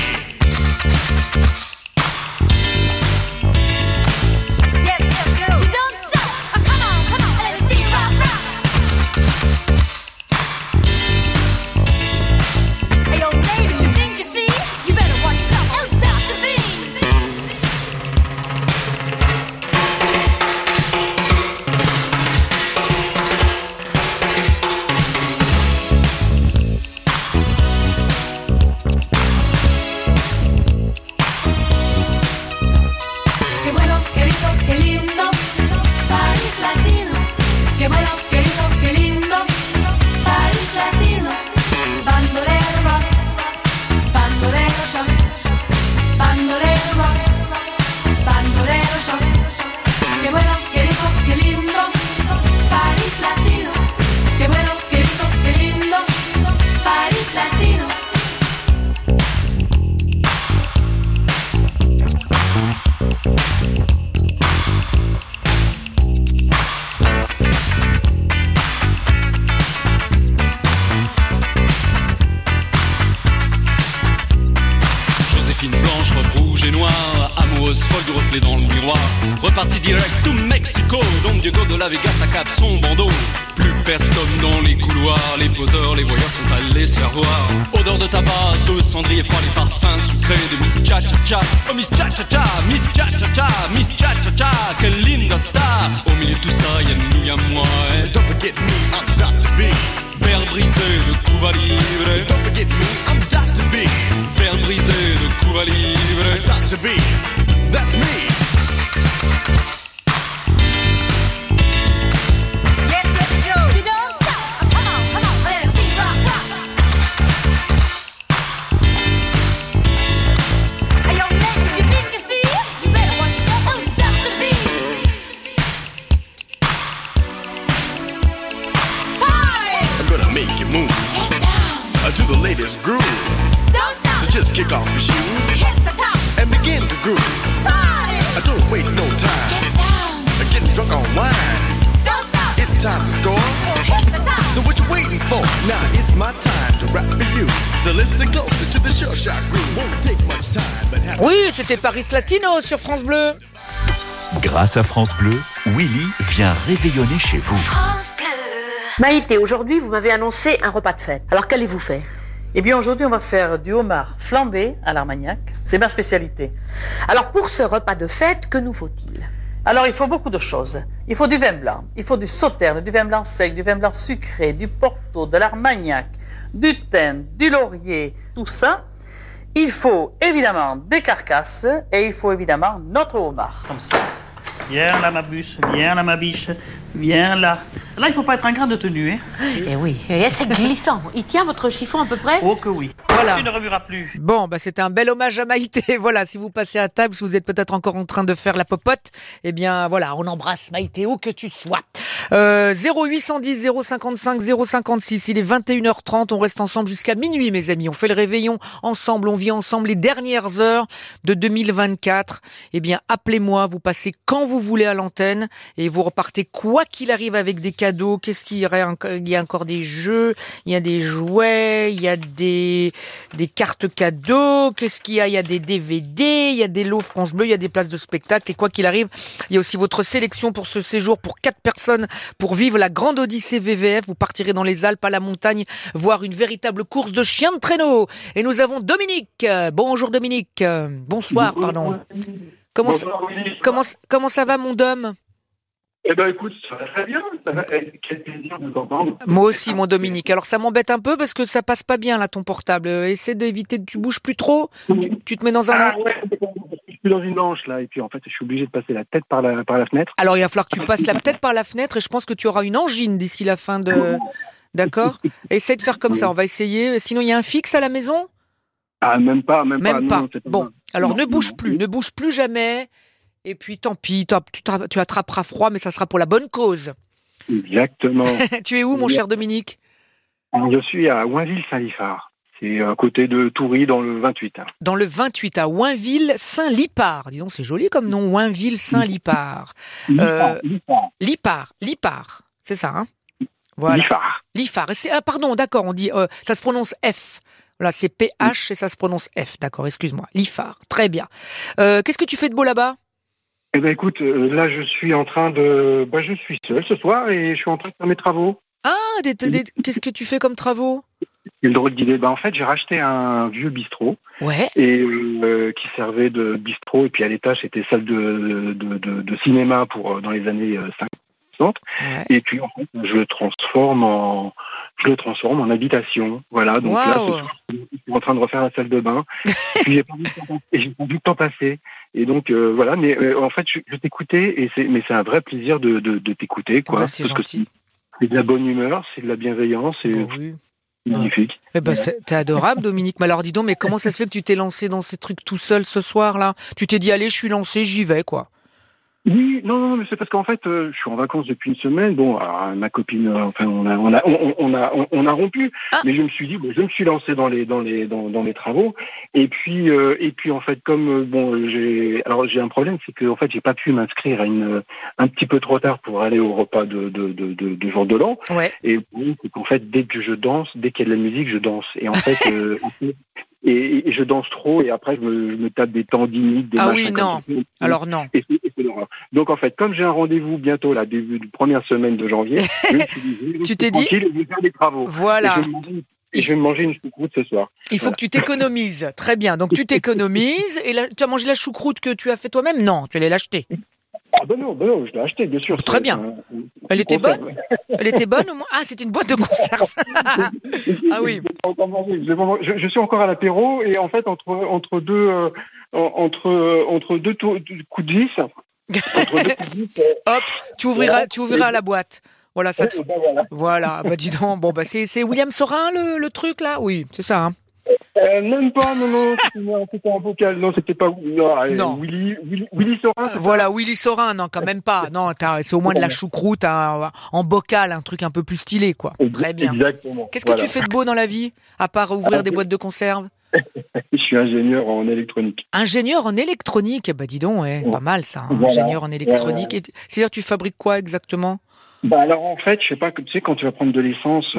Reparti direct to Mexico, Don Diego de la Vegas accable son bandeau. Plus personne dans les couloirs, les poseurs, les voyeurs sont allés se faire voir. Odeur de tabac, de cendrier froid, les parfums sucrés de Miss Cha-Cha-Cha. Oh Miss Cha-Cha-Cha, Miss Cha-Cha-Cha, Miss Cha-Cha-Cha, quelle linda star. Au milieu de tout ça, y'a nous, y'a moi. Don't forget me, I'm Dr. B. Verre brisé de Cuba Libre. Don't forget me, I'm Dr. B. Verre brisé de Cuba Libre. Dr. B, that's me. To the latest groove. Don't stop. So just kick off your shoes. Hit the top. And begin to groove. Party. I don't waste no time. Get down. Getting drunk on wine. Don't stop. It's time to score. Hit the top. So what you waiting for? Now it's my time to rap for you. So listen closer to the sure shot groove. Won't take much time, but have... Oui, c'était Paris Latino sur France Bleu. Grâce à France Bleu, Willy vient réveillonner chez vous. France Bleu. Maïté, aujourd'hui, vous m'avez annoncé un repas de fête. Alors, qu'allez-vous faire ? Eh bien, aujourd'hui, on va faire du homard flambé à l'Armagnac. C'est ma spécialité. Alors, pour ce repas de fête, que nous faut-il ? Alors, il faut beaucoup de choses. Il faut du vin blanc, il faut du sauterne, du vin blanc sec, du vin blanc sucré, du porto, de l'Armagnac, du thym, du laurier, tout ça. Il faut évidemment des carcasses et il faut évidemment notre homard, comme ça. Viens là, ma bûche, viens là, ma biche, viens là. Là, il ne faut pas être un grain de tenue. Hein. Eh oui, c'est glissant. Il tient votre chiffon à peu près ? Oh que oui. Voilà. Tu ne remueras plus. Bon, bah c'était un bel hommage à Maïté. Voilà, si vous passez à table, si vous êtes peut-être encore en train de faire la popote, eh bien voilà, on embrasse Maïté où que tu sois. 0810 055 056, il est 21h30, on reste ensemble jusqu'à minuit mes amis. On fait le réveillon ensemble, on vit ensemble les dernières heures de 2024. Eh bien appelez-moi, vous passez quand vous voulez à l'antenne et vous repartez quoi qu'il arrive avec des cadeaux. Qu'est-ce qu'il y aurait encore ? Il y a encore des jeux, il y a des jouets, il y a des cartes cadeaux. Qu'est-ce qu'il y a ? Il y a des DVD, il y a des lots France Bleu, il y a des places de spectacle. Et quoi qu'il arrive, il y a aussi votre sélection pour ce séjour pour 4 personnes pour vivre la grande Odyssée VVF. Vous partirez dans les Alpes, à la montagne, voir une véritable course de chiens de traîneau. Et nous avons Dominique. Bonjour Dominique. Bonsoir, pardon. Comment ça va mon Dom ? Eh ben écoute, ça va très bien. Quel plaisir de t'entendre. Moi aussi, mon Dominique. Alors ça m'embête un peu parce que ça passe pas bien là ton portable. Essaie d'éviter, tu bouges plus trop. Tu te mets dans un. Ah ouais, je suis dans une manche là et puis en fait je suis obligé de passer la tête par la fenêtre. Alors il va falloir que tu passes la tête par la fenêtre et je pense que tu auras une angine d'ici la fin de D'accord. Essaie de faire comme ça, on va essayer. Sinon, il y a un fixe à la maison ? Ah, même pas. Non, bon, alors ne bouge plus jamais. Et puis tant pis, tu attraperas froid, mais ça sera pour la bonne cause. Exactement. Tu es où, mon cher Dominique ? Alors, je suis à Oinville-Saint-Lifard. C'est à côté de Toury, dans le 28. Dans le 28, à Oinville-Saint-Lipard. Dis donc, c'est joli comme nom, Oinville-Saint-Lipard. Lipard, c'est ça, hein ? Voilà. Lifard. Pardon, d'accord, on dit, ça se prononce F. Voilà, c'est PH et ça se prononce F. D'accord, excuse-moi. Lifard, très bien. Qu'est-ce que tu fais de beau là-bas ? Eh ben écoute, là je suis en train de... je suis seul ce soir et je suis en train de faire mes travaux. Ah, qu'est-ce que tu fais comme travaux ? C'est le drôle d'idée. En fait, j'ai racheté un vieux bistrot. Ouais. Et qui servait de bistrot. Et puis à l'étage, c'était salle de cinéma pour dans les années 50. Ouais. Et puis en fait, je le transforme en habitation. Voilà. Donc là, ce soir, je suis en train de refaire la salle de bain. Et puis j'ai pas vu le temps passer. Et donc voilà. Mais en fait, je t'écoutais. Mais c'est un vrai plaisir de t'écouter, quoi. Bah, c'est gentil. Que c'est de la bonne humeur, c'est de la bienveillance. Oui. Magnifique. T'es adorable, Dominique. Mais alors, dis donc, mais comment ça se fait que tu t'es lancé dans ces trucs tout seul ce soir-là ? Tu t'es dit, allez, je suis lancé, j'y vais, quoi. Oui, non, mais c'est parce qu'en fait, je suis en vacances depuis une semaine. Bon, alors, ma copine, on a rompu, mais je me suis dit, je me suis lancé dans les travaux. Et puis en fait, comme j'ai un problème, c'est que en fait, j'ai pas pu m'inscrire un petit peu trop tard pour aller au repas de jour de l'an. Ouais. Et c'est qu'en fait, dès qu'il y a de la musique, je danse. Et en fait. Et je danse trop et après je me tape des tendinites, des machins. Oui, non. Alors non. Et c'est l'horreur. Donc en fait, comme j'ai un rendez-vous bientôt là, début de première semaine de janvier, tu t'es dit, je vais faire des travaux. Voilà. Et je vais me manger une choucroute ce soir. Il faut que tu t'économises. Très bien. Donc tu t'économises et tu as mangé la choucroute que tu as fait toi-même ? Non, tu allais l'acheter. Ah non, je l'ai acheté, bien sûr. Très bien. Elle était bonne ? Elle était bonne au moins ? Ah, c'était une boîte de conserve. Ah oui. Je suis encore à l'apéro et en fait entre deux coups de vis. Hop, tu ouvriras la boîte. Voilà, ça te... Voilà, dis donc. Bon, c'est William Sorin le truc là ? Oui, c'est ça, hein. Même pas, non, c'était un bocal, non, c'était pas Willy Sorin. Voilà, Willy Sorin, non, quand même pas. Non, c'est au moins de la choucroute en bocal, un truc un peu plus stylé, quoi. Très bien. Exactement. Qu'est-ce que tu fais de beau dans la vie, à part ouvrir des boîtes de conserve ? Je suis ingénieur en électronique. Ingénieur en électronique ? Dis donc, pas mal ça, hein, voilà. Ingénieur en électronique. Et, c'est-à-dire, tu fabriques quoi exactement ? Alors en fait, je sais pas, tu sais, quand tu vas prendre de l'essence,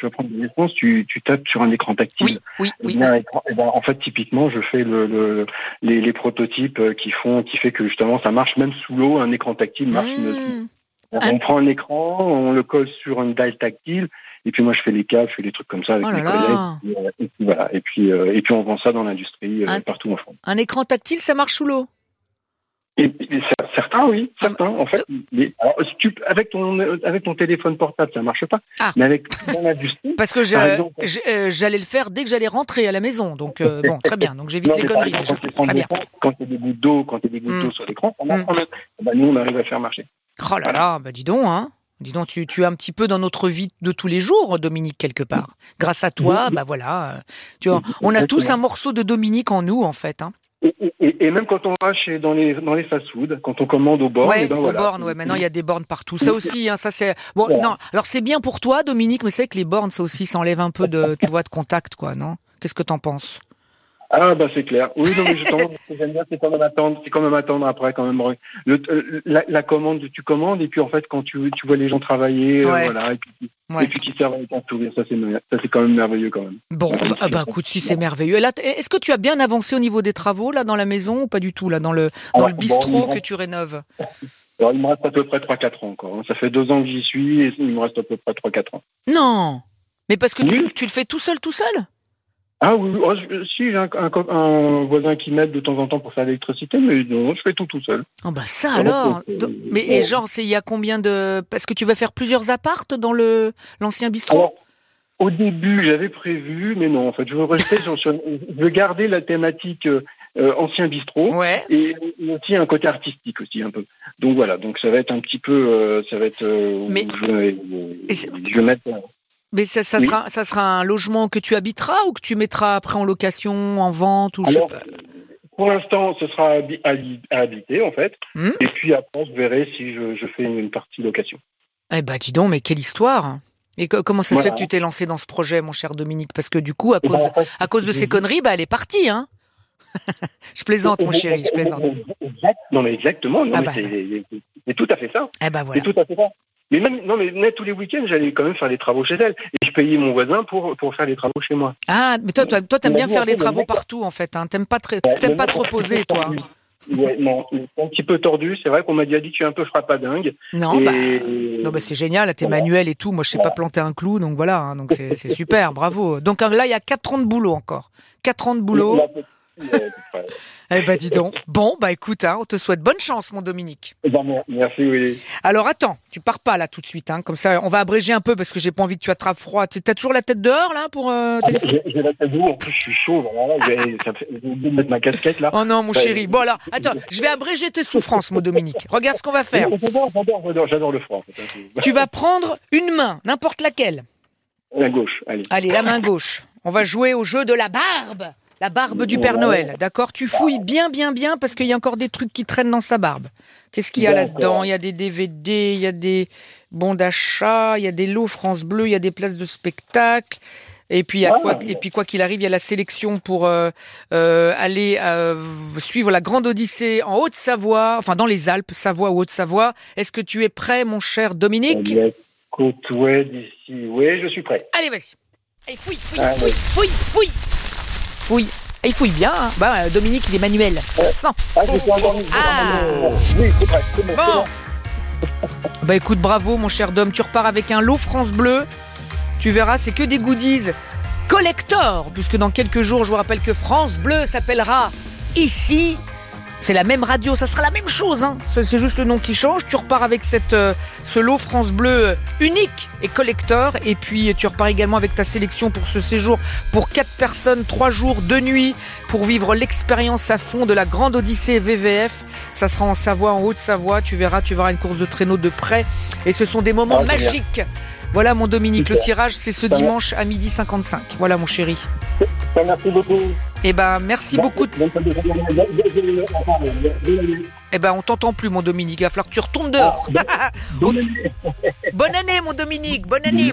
tu tapes sur un écran tactile. Oui. En fait, typiquement, je fais les prototypes qui fait que justement ça marche même sous l'eau. Un écran tactile marche. On prend un écran, on le colle sur une dalle tactile, et puis moi je fais les câbles, je fais des trucs comme ça avec mes collègues. Et puis voilà. Et puis on vend ça dans l'industrie partout en France. Un écran tactile, ça marche sous l'eau ? Et certains, oui, certains. En fait, alors, avec ton téléphone portable, ça marche pas. Mais dans l'industrie. Parce que j'allais le faire dès que j'allais rentrer à la maison. Donc bon, très bien. Donc j'évite les conneries. Très bien. Quand il y a des gouttes d'eau, sur l'écran, ça marche quand même. Nous, on arrive à faire marcher. Oh là là, dis donc, hein. Dis donc, tu es un petit peu dans notre vie de tous les jours, Dominique, quelque part. Grâce à toi, voilà. Tu vois, on a tous un morceau de Dominique en nous, en fait, hein. Et même quand on va dans les fast-food, quand on commande aux bornes, maintenant il y a des bornes partout. Ça aussi, hein, ça c'est bon. Voilà. Non, alors c'est bien pour toi, Dominique, mais c'est que les bornes, ça aussi, ça enlève un peu de contact, quoi, non ? Qu'est-ce que t'en penses ? Ah c'est clair. Oui, non, mais ce que j'aime bien, c'est quand même attendre après, quand même. La commande, tu commandes, et puis en fait, quand tu vois les gens travailler, voilà, et puis qui servent avec un sourire, ça c'est quand même merveilleux quand même. Bon, écoute, si c'est merveilleux. Et là, est-ce que tu as bien avancé au niveau des travaux là dans la maison ou pas du tout là dans le bistrot que tu rénoves ? Alors il me reste à peu près 3-4 ans encore. Ça fait 2 ans que j'y suis et il me reste à peu près 3-4 ans. Non, mais parce que tu le fais tout seul ? Ah oui, si j'ai un voisin qui m'aide de temps en temps pour faire l'électricité, mais non, je fais tout seul. Oh ça alors. Mais genre, il y a combien de... Parce que tu vas faire plusieurs appartes dans l'ancien bistrot ? Alors, au début, j'avais prévu, mais non, en fait, je veux rester je veux garder la thématique ancien bistrot, et aussi un côté artistique aussi un peu. Donc voilà, donc ça va être un petit peu, je vais mettre. Mais ça sera un logement que tu habiteras ou que tu mettras après en location, en vente ou Alors, je sais pas. pour l'instant, ce sera à habiter, en fait. Et puis après, je verrai si je fais une partie location. Eh ben, dis donc, mais quelle histoire! Et comment ça se fait que tu t'es lancé dans ce projet, mon cher Dominique? Parce que du coup, à cause de ces conneries, elle est partie, hein. Je plaisante, mon chéri, je plaisante. Non, mais exactement. C'est tout à fait ça. Eh ben voilà. C'est tout à fait ça. Mais même tous les week-ends, j'allais quand même faire les travaux chez elle. Et je payais mon voisin pour faire les travaux chez moi. Ah, mais toi, t'aimes bien faire les travaux partout, en fait. Hein. T'aimes pas te reposer, toi. Ouais, non, c'est un petit peu tordu. C'est vrai qu'on m'a dit que tu es un peu frappadingue. Non, c'est génial. T'es manuel et tout. Moi, je sais pas planter un clou, donc voilà. Hein, donc c'est super, bravo. Donc là, il y a 4 ans de boulot encore. 4 ans de boulot. Eh ben, dis donc. Bon, écoute, on te souhaite bonne chance, mon Dominique. Merci, oui. Alors, attends, tu pars pas là tout de suite, hein. Comme ça, on va abréger un peu parce que j'ai pas envie que tu attrapes froid. T'as toujours la tête dehors, là, pour téléphoner? J'ai la tête dehors, en plus, je suis chaud. J'ai oublié de mettre ma casquette, là. Oh non, mon chéri. Bon, alors, attends, je vais abréger tes souffrances, mon Dominique. Regarde ce qu'on va faire. J'adore le froid. Tu vas prendre une main, n'importe laquelle. La gauche, allez. Allez, la main gauche. On va jouer au jeu de la barbe. La barbe du Père Noël, d'accord? Tu fouilles bien, parce qu'il y a encore des trucs qui traînent dans sa barbe. Qu'est-ce qu'il y a là-dedans? Il y a des DVD, il y a des bons d'achat, il y a des lots France Bleu, il y a des places de spectacle. Et puis, quoi qu'il arrive, il y a la sélection pour aller suivre la Grande Odyssée en Haute-Savoie, enfin dans les Alpes, Savoie ou Haute-Savoie. Est-ce que tu es prêt, mon cher Dominique? Côte ouest d'ici, oui, je suis prêt. Allez, vas-y. Allez, fouille. Fouille. Et il fouille bien, hein. Dominique, il est manuel. Ça sent. Oui, c'est prêt. Bon. Écoute, bravo, mon cher Dom. Tu repars avec un lot France Bleu. Tu verras, c'est que des goodies collector. Puisque dans quelques jours, je vous rappelle que France Bleu s'appellera Ici. C'est la même radio, ça sera la même chose, hein. C'est juste le nom qui change. Tu repars avec ce lot France Bleu unique et collector. Et puis tu repars également avec ta sélection pour ce séjour pour 4 personnes, 3 jours, 2 nuits, pour vivre l'expérience à fond de la Grande Odyssée VVF. Ça sera en Savoie, en Haute-Savoie. Tu verras une course de traîneau de près. Et ce sont des moments magiques. Voilà, mon Dominique. Le tirage, c'est ce dimanche à 12h55. Voilà, mon chéri. Merci beaucoup. Merci beaucoup. On t'entend plus, mon Dominique. Il va falloir que tu retournes dehors. Bonne année, mon Dominique. Bonne année,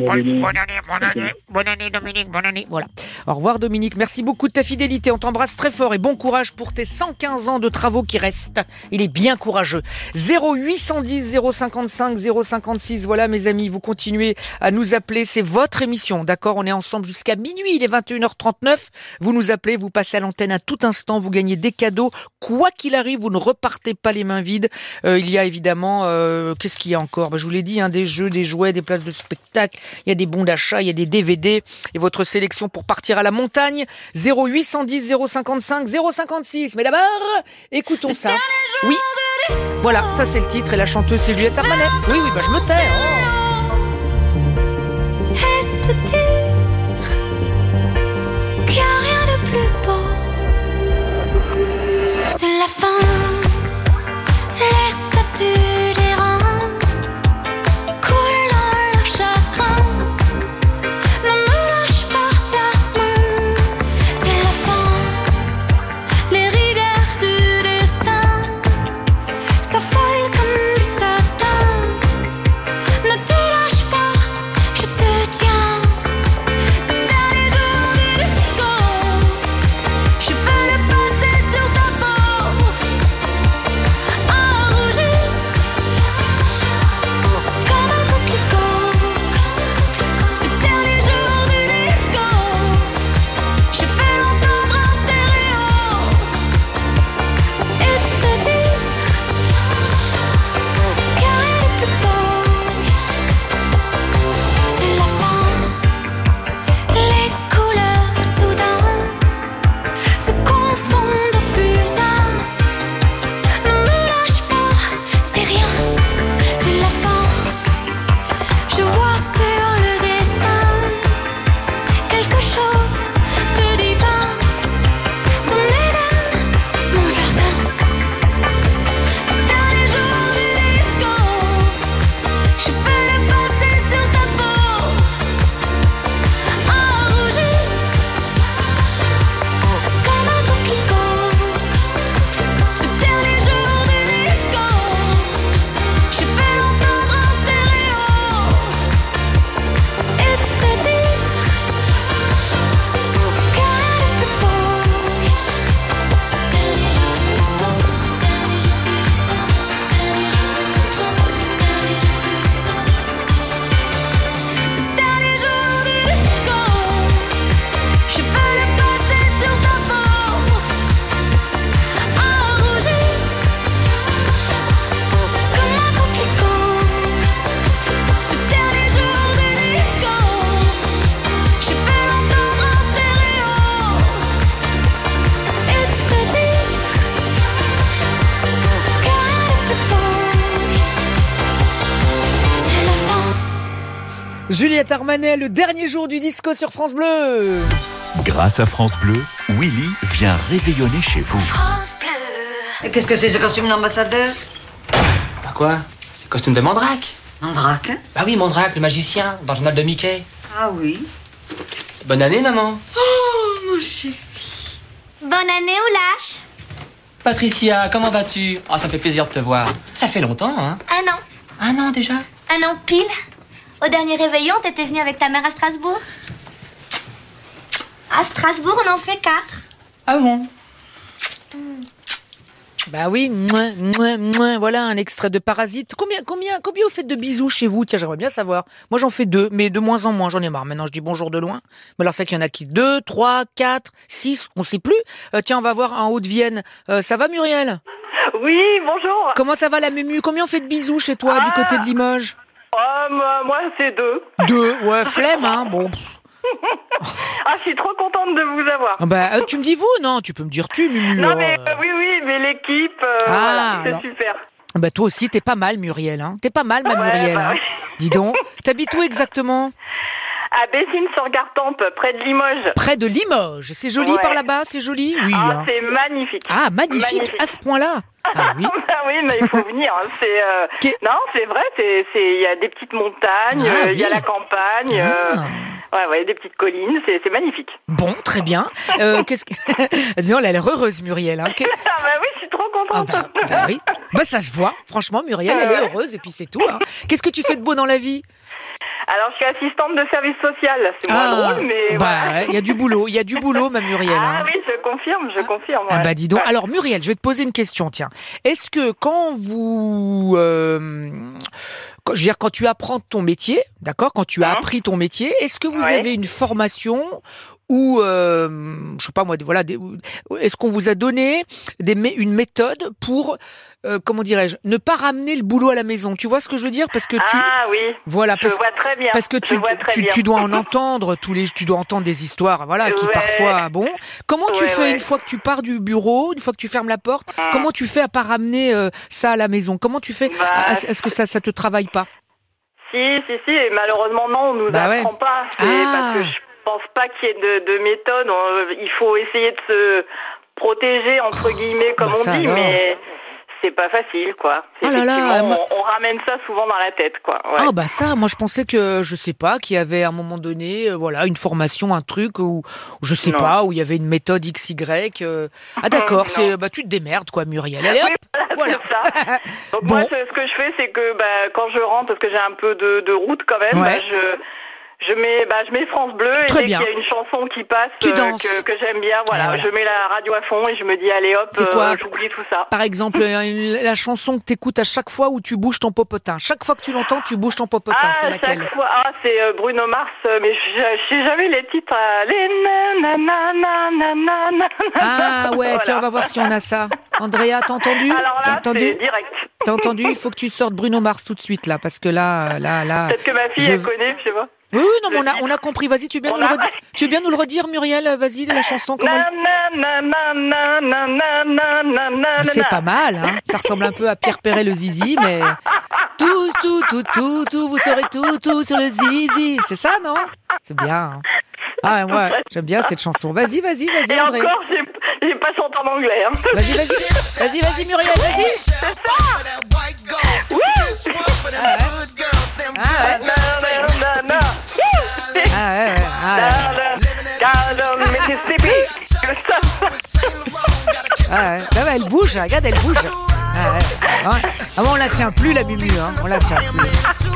Dominique. Bonne année. Voilà. Au revoir, Dominique. Merci beaucoup de ta fidélité. On t'embrasse très fort et bon courage pour tes 115 ans de travaux qui restent. Il est bien courageux. 0810 055 056. Voilà, mes amis. Vous continuez à nous appeler. C'est votre émission. D'accord? On est ensemble jusqu'à minuit. Il est 21h39. Vous nous appelez. Vous passez à l'antenne à tout instant. Vous gagnez des cadeaux. Quoi qu'il arrive, vous ne repartez pas les mains vides. Il y a évidemment, qu'est-ce qu'il y a encore? Je vous l'ai dit, des jeux, des jouets, des places de spectacle. Il y a des bons d'achat, il y a des DVD. Et votre sélection pour partir à la montagne, 0810 055 056. Mais d'abord, écoutons ça. Oui, voilà, ça c'est le titre. Et la chanteuse, c'est Juliette Armanet. Oui, je me tais. Et te dire qu'il n'y a rien de plus beau. C'est la fin. Les statues des rangs coulent dans leur chagrin. Ne me lâche pas la main. C'est la fin. Les rivières du destin s'affolent comme du satin. Ne te lâche pas, je te tiens. Dans les jours du disco, je veux le passer sur ta peau. À rougir comme un coquelicot. Le dernier jour du disco, je vais l'entendre en stéréo. Et te dire qu'il n'y a rien de plus beau. C'est la fin. Les couleurs soudain se confondent au fusain. Ne me lâche pas, c'est rien, c'est la fin. Je vois sur le dessin quelque chose de divin. Ton Éden, mon jardin. Dernier jour du disco, je veux le passer sur ta peau. Juliette Armanet, le dernier jour du disco sur France Bleu. Grâce à France Bleu, Willy vient réveillonner chez vous. France Bleu. Et qu'est-ce que c'est ce costume d'ambassadeur? Bah quoi? C'est le costume de Mandrake. Mandrake? Bah oui, Mandrake, le magicien, dans le journal de Mickey. Ah oui. Bonne année, maman. Oh, mon chéri. Bonne année, Oulash. Patricia, comment vas-tu? Oh, ça me fait plaisir de te voir. Ça fait longtemps, hein? Un an. Un an déjà? Un an pile. Au dernier réveillon, t'étais venue avec ta mère à Strasbourg. À Strasbourg, on en fait 4. Ah bon? Bah oui, voilà un extrait de Parasite. Combien vous faites de bisous chez vous? Tiens, j'aimerais bien savoir. Moi, j'en fais 2, mais de moins en moins, j'en ai marre. Maintenant, je dis bonjour de loin. Mais alors, c'est qu'il y en a qui 2, 3, 4, 6, on sait plus. Tiens, on va voir en Haute-Vienne. Ça va, Muriel? Oui, bonjour. Comment ça va, la Mému? Combien on fait de bisous chez toi, du côté de Limoges? Moi, c'est 2. 2, ouais, flemme, hein, bon. Je suis trop contente de vous avoir. Bah, tu me dis vous? Non, tu peux me dire tu, Mumu. Non, mais oui, mais l'équipe, voilà, c'est super. Bah, toi aussi, t'es pas mal, Muriel, hein. T'es pas mal, ma Muriel, hein. Oui. Dis donc, t'habites où exactement? À Bessines-sur-Gartempe, près de Limoges. Près de Limoges. C'est joli par là-bas, c'est joli? Oui. Ah, c'est magnifique. Ah, magnifique, à ce point-là. Ah oui. Oui, mais il faut venir. Non, c'est vrai, il y a des petites montagnes, il y a la campagne, ouais, des petites collines, c'est magnifique. Bon, très bien. Qu'est-ce que... Dis donc, elle a l'air heureuse, Muriel. Hein. Bah oui, je suis trop contente. Bah oui. Bah ça se voit. Franchement, Muriel, elle est heureuse et puis c'est tout. Hein. Qu'est-ce que tu fais de beau dans la vie? Alors, je suis assistante de service social. C'est moins drôle, mais... Bah, il y a du boulot, ma Muriel. Ah oui, je confirme. Ouais. Ah bah dis donc. Alors, Muriel, je vais te poser une question, tiens. Est-ce que quand vous... je veux dire, quand tu apprends ton métier, d'accord, quand tu as appris ton métier, est-ce que vous avez une formation ou, je sais pas moi, voilà, est-ce qu'on vous a donné une méthode pour, comment dirais-je, ne pas ramener le boulot à la maison? Tu vois ce que je veux dire? Parce que oui. Voilà. Je vois très bien. Parce que tu dois en entendre tu dois entendre des histoires, voilà, qui parfois, bon. Comment tu fais une fois que tu pars du bureau, une fois que tu fermes la porte, comment tu fais à pas ramener ça à la maison? Comment tu fais? Est-ce que ça te travaille pas? Si, et malheureusement non, on nous apprend pas. Parce que je pense pas qu'il y ait de méthode. Il faut essayer de se protéger entre guillemets, comme on dit, mais c'est pas facile, quoi. Oh là là, on ramène ça souvent dans la tête, quoi. Ouais. Ah bah ça, moi je pensais que, je sais pas, qu'il y avait à un moment donné, voilà, une formation, un truc, ou je sais pas, où il y avait une méthode XY. Ah d'accord, tu te démerdes, quoi, Muriel. Allez, hop, voilà. C'est ça. Donc moi, ce que je fais, c'est que quand je rentre, parce que j'ai un peu de route quand même, je mets France Bleu et dès qu'il y a une chanson qui passe que j'aime bien, voilà, je mets la radio à fond et je me dis allez hop, j'oublie tout ça. Par exemple, la chanson que t'écoutes à chaque fois où tu bouges ton popotin. Chaque fois que tu l'entends, tu bouges ton popotin. C'est laquelle? Chaque fois, c'est Bruno Mars, mais je sais jamais les titres. Les nanana. Ah ouais, tiens, on va voir si on a ça. Andrea, t'as entendu? Alors là, c'est direct. T'as entendu? Il faut que tu sortes Bruno Mars tout de suite là, parce que là. Peut-être que ma fille elle connaît, je sais pas. Oui, non, mais on a compris. Vas-y, tu veux bien nous le redire, Muriel? Vas-y, la chanson. C'est pas mal, hein. Ça ressemble un peu à Pierre Perret le zizi, mais tout, vous saurez tout sur le zizi. C'est ça, non? C'est bien. Hein. Ah, moi, j'aime bien cette chanson. Vas-y, et André. Encore, j'ai pas chanté en anglais. Hein. Vas-y, Muriel, vas-y. C'est ça. Oui. Elle bouge, regarde, elle bouge. On la tient plus, la Mumu, hein. On la tient plus.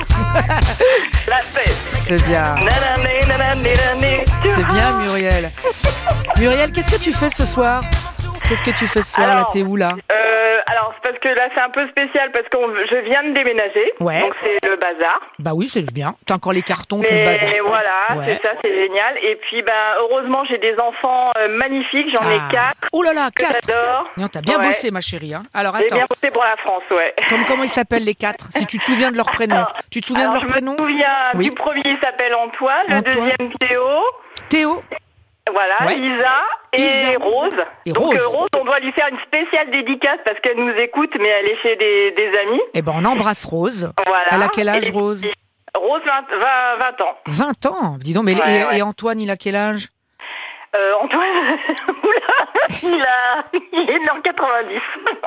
C'est bien. C'est bien, Muriel. Muriel, qu'est-ce que tu fais ce soir? Là, t'es où là? Alors, c'est parce que là, c'est un peu spécial parce que je viens de déménager. Ouais. Donc, c'est le bazar. Bah oui, c'est bien. T'as encore les cartons, tout le bazar. Mais voilà, c'est ça, c'est génial. Et puis, heureusement, j'ai des enfants magnifiques. J'en ai 4. Oh là là, 4. J'adore. Non, t'as bien bossé, ma chérie. Hein. Alors, attends. J'ai bien bossé pour la France, ouais. Comment ils s'appellent les 4? Si tu te souviens de leur prénom. Tu te souviens de leur prénom? Je me souviens du premier, il s'appelle Antoine. Le deuxième, Théo. Voilà, Lisa et Rose. Donc Rose, on doit lui faire une spéciale dédicace parce qu'elle nous écoute, mais elle est chez des amis. Eh ben, on embrasse Rose. Voilà. Elle a quel âge, Rose? Rose, 20 ans. 20 ans. Dis donc, mais et Antoine, il a quel âge? Antoine, il est né en 90.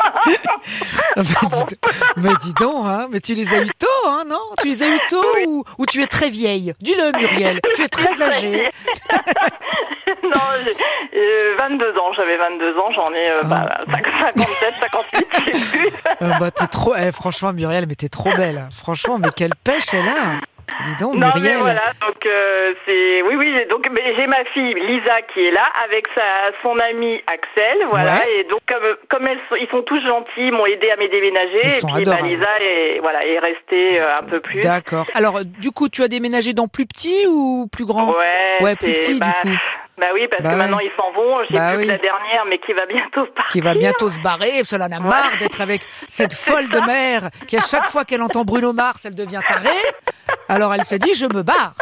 Mais dis donc, hein, mais tu les as eu tôt, hein, non? Tu les as eu tôt ou tu es très vieille? Dis-le, Muriel, tu es très âgée. Non, j'ai 22 ans, j'avais 22 ans, j'en ai 57, 58, je sais plus. T'es trop, franchement, Muriel, mais t'es trop belle. Franchement, mais quelle pêche elle a. Dis donc, non, Muriel. mais voilà, donc oui, donc mais j'ai ma fille Lisa qui est là avec son ami Axel, voilà, ouais. Et donc comme ils sont tous gentils, ils m'ont aidé à me déménager, et puis Lisa est restée un peu plus. D'accord. Alors du coup, tu as déménagé dans plus petit ou plus grand? Ouais, plus petit du coup. Bah oui, parce que maintenant ils s'en vont. J'ai plus que la dernière, mais qui va bientôt partir. Qui va bientôt se barrer. Cela n'a marre d'être avec cette folle de mère qui, à chaque fois qu'elle entend Bruno Mars, elle devient tarée. Alors elle s'est dit, je me barre.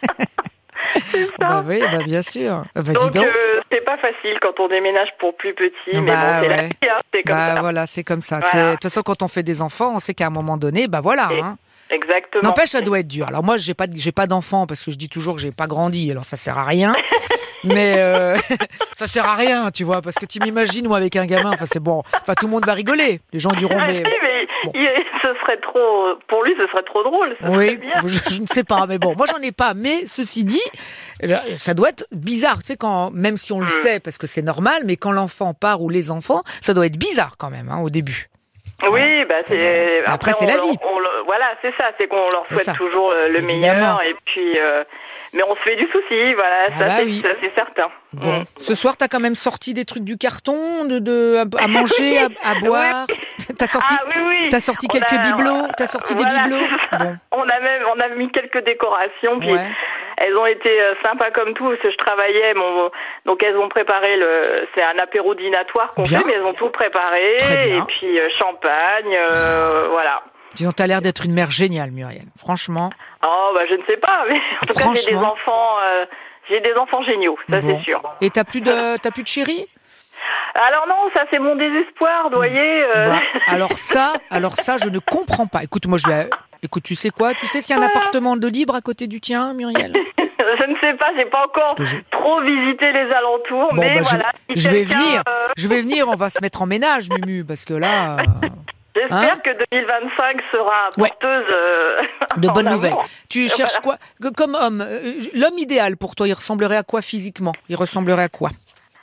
Bah oui, bah bien sûr. Bah, donc c'est pas facile quand on déménage pour plus petit, mais bon, c'est la vie, hein, c'est comme ça. Voilà, c'est comme ça. De toute façon, quand on fait des enfants, on sait qu'à un moment donné, bah voilà. Hein. Exactement. N'empêche, ça doit être dur. Alors moi, j'ai pas d'enfants parce que je dis toujours que j'ai pas grandi. Alors ça sert à rien. Mais ça sert à rien, tu vois, parce que tu m'imagines, moi, avec un gamin, c'est bon. Enfin, tout le monde va rigoler. Les gens diront, mais bon. Ce serait trop, pour lui, ce serait trop drôle. Oui, je ne sais pas, mais bon, moi, j'en ai pas. Mais ceci dit, ça doit être bizarre, tu sais, même si on le sait, parce que c'est normal, mais quand l'enfant part ou les enfants, ça doit être bizarre quand même, hein, au début. Oui, bah c'est. Après, c'est la vie. Voilà, c'est ça, c'est qu'on leur souhaite toujours le meilleur, et puis. Mais on se fait du souci, voilà, ça c'est certain. Bon, ce soir, t'as quand même sorti des trucs du carton, à manger, à boire. T'as sorti quelques bibelots. T'as sorti des bibelots. Bon. On a mis quelques décorations, puis elles ont été sympas comme tout. Parce que je travaillais, donc elles ont préparé c'est un apéro dînatoire qu'on fait, mais elles ont tout préparé, et puis champagne, voilà. Dis donc, t'as l'air d'être une mère géniale, Muriel. Franchement. Oh, bah je ne sais pas, mais en tout cas, j'ai des enfants géniaux, ça c'est sûr. Et t'as plus de chéri? Alors non, ça c'est mon désespoir, vous voyez. Alors ça, je ne comprends pas. Écoute, moi écoute, tu sais quoi? Tu sais s'il y a un appartement de libre à côté du tien, Muriel? Je ne sais pas, j'ai pas encore trop visité les alentours, bon, mais voilà. Je vais venir, on va se mettre en ménage, Mumu, parce que là... J'espère que 2025 sera porteuse de bonnes nouvelles. Tu cherches quoi comme homme? L'homme idéal pour toi, il ressemblerait à quoi physiquement? Il ressemblerait à quoi?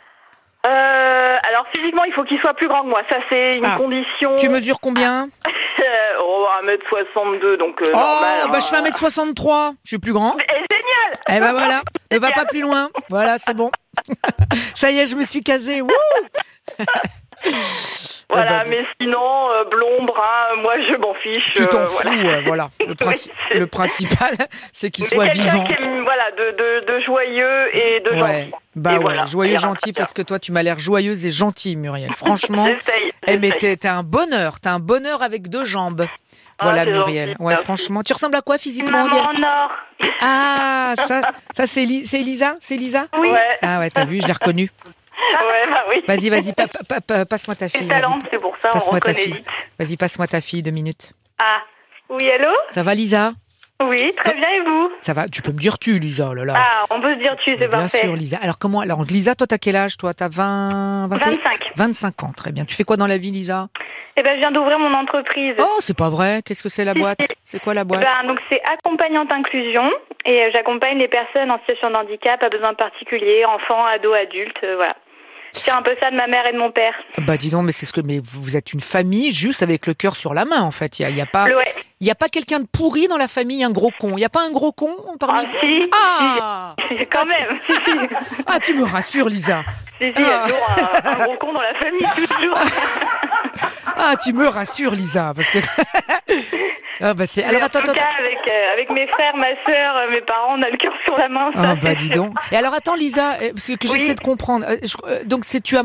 Alors physiquement, il faut qu'il soit plus grand que moi. Ça, c'est une condition. Tu mesures combien? 1m62, donc normal. Bah je fais 1m63. Je suis plus grand. Génial. Eh ben voilà. Ne va pas plus loin. Voilà, c'est bon. Ça y est, je me suis casée. Wouh. Voilà, mais sinon, blond, brun, moi je m'en fiche. Tu t'en fous, voilà. Le principal, c'est qu'il soit vivant. Voilà, de joyeux et de gentil. Bah ouais, joyeux, gentil, parce que toi, tu m'as l'air joyeuse et gentille, Muriel. Franchement. J'essaye. Mais t'as un bonheur avec 2 jambes. Voilà, Muriel. Gentil, ouais, franchement. Tu ressembles à quoi physiquement? Maman en or. Ah, ça c'est Elisa? C'est Elisa? Oui. Ah ouais, t'as vu, je l'ai reconnue. Ouais, bah oui. Vas-y, passe-moi ta fille. C'est pour ça, on reconnaît vite. Vas-y, passe-moi ta fille, 2 minutes. Ah, oui, allô? Ça va, Lisa? Oui, très bien, et vous? Ça va, tu peux me dire tu, Lisa, là. Ah, on peut se dire tu, c'est parfait. Bien sûr, Lisa. Alors, Lisa, toi, t'as quel âge, toi? T'as 25. 25 ans, très bien. Tu fais quoi dans la vie, Lisa? Eh ben, je viens d'ouvrir mon entreprise. Oh, c'est pas vrai. Qu'est-ce que c'est la boîte? C'est quoi la boîte? Donc, c'est accompagnante inclusion, et j'accompagne les personnes en situation de handicap à besoins particuliers, enfants, ados, adultes, voilà. C'est un peu ça de ma mère et de mon père. Bah dis donc, mais vous êtes une famille juste avec le cœur sur la main en fait. Il y a pas quelqu'un de pourri dans la famille, un gros con. Il y a pas un gros con parmi vous? Si. Quand même. Ah, tu me rassures, Lisa. Si, il y a toujours un gros con dans la famille, toujours. Ah, tu me rassures, Lisa, parce que... Alors, attends. Avec mes frères, ma sœur, mes parents, on a le cœur sur la main. Ah, bah dis donc. Et alors, attends, Lisa, parce que j'essaie de comprendre. Donc, t'as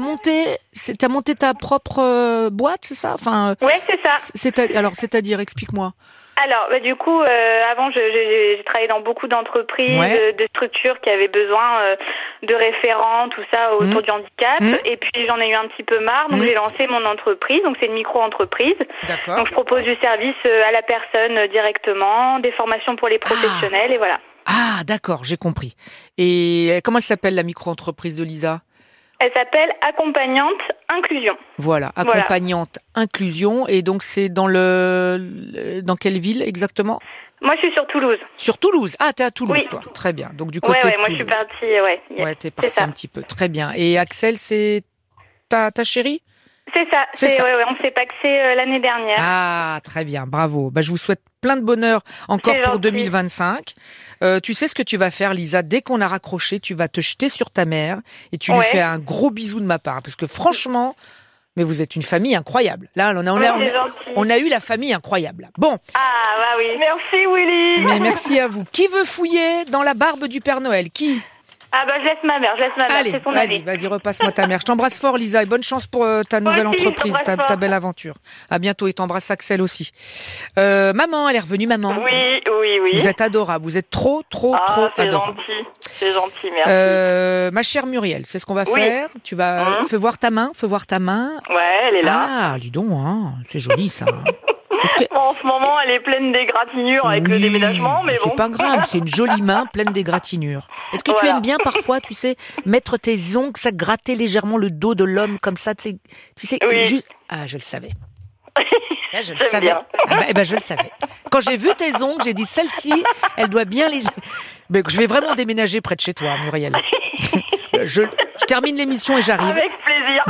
monté ta propre boîte, c'est ça? Enfin, ouais, c'est ça. C'est-à-dire, explique-moi. Alors, du coup, avant, j'ai travaillé dans beaucoup d'entreprises, de structures qui avaient besoin de référents, tout ça autour du handicap. Et puis, j'en ai eu un petit peu marre, donc j'ai lancé mon entreprise. Donc, c'est une micro-entreprise. D'accord. Donc, je propose du service à la personne directement, des formations pour les professionnels, et voilà. Ah, d'accord, j'ai compris. Et comment elle s'appelle, la micro-entreprise de Lisa ? Elle s'appelle Accompagnante Inclusion. Voilà, Accompagnante Inclusion. Et donc, c'est dans quelle ville exactement ? Moi, je suis sur Toulouse. Sur Toulouse ? Ah, t'es à Toulouse, toi. Très bien. Donc, du côté de moi, Toulouse. je suis partie, Ouais, t'es partie un petit peu. Très bien. Et Axel, c'est ta chérie ? C'est ça. On s'est paxé l'année dernière. Ah, très bien. Bravo. Je vous souhaite plein de bonheur encore pour 2025. Tu sais ce que tu vas faire, Lisa ? Dès qu'on a raccroché, tu vas te jeter sur ta mère et tu lui fais un gros bisou de ma part. Parce que franchement, mais vous êtes une famille incroyable. Là, on a eu la famille incroyable. Bon. Ah, bah oui. Merci, Willy. Mais merci à vous. Qui veut fouiller dans la barbe du Père Noël ? Qui ? Ah je laisse ma mère. Allez, c'est son avis. vas-y, repasse-moi ta mère. Je t'embrasse fort, Lisa, et bonne chance pour ta nouvelle entreprise, ta belle aventure. À bientôt, et t'embrasse Axel aussi. Maman, elle est revenue, maman. Oui. Vous êtes adorable, vous êtes trop adorable. C'est gentil, merci. Ma chère Muriel, c'est ce qu'on va faire. Tu vas fais voir ta main. Ouais, elle est là. Ah, dis donc, c'est joli ça. En ce moment, elle est pleine d'égratignures avec le déménagement, mais bon. C'est pas grave, c'est une jolie main pleine d'égratignures. Est-ce que tu aimes bien parfois, tu sais, mettre tes ongles, ça gratter légèrement le dos de l'homme comme ça, tu sais, juste... Ah, je le savais. Je le savais. Je le savais. Quand j'ai vu tes ongles, j'ai dit celle-ci, elle doit bien les... Mais je vais vraiment déménager près de chez toi, Muriel. Je termine l'émission et j'arrive. Avec plaisir.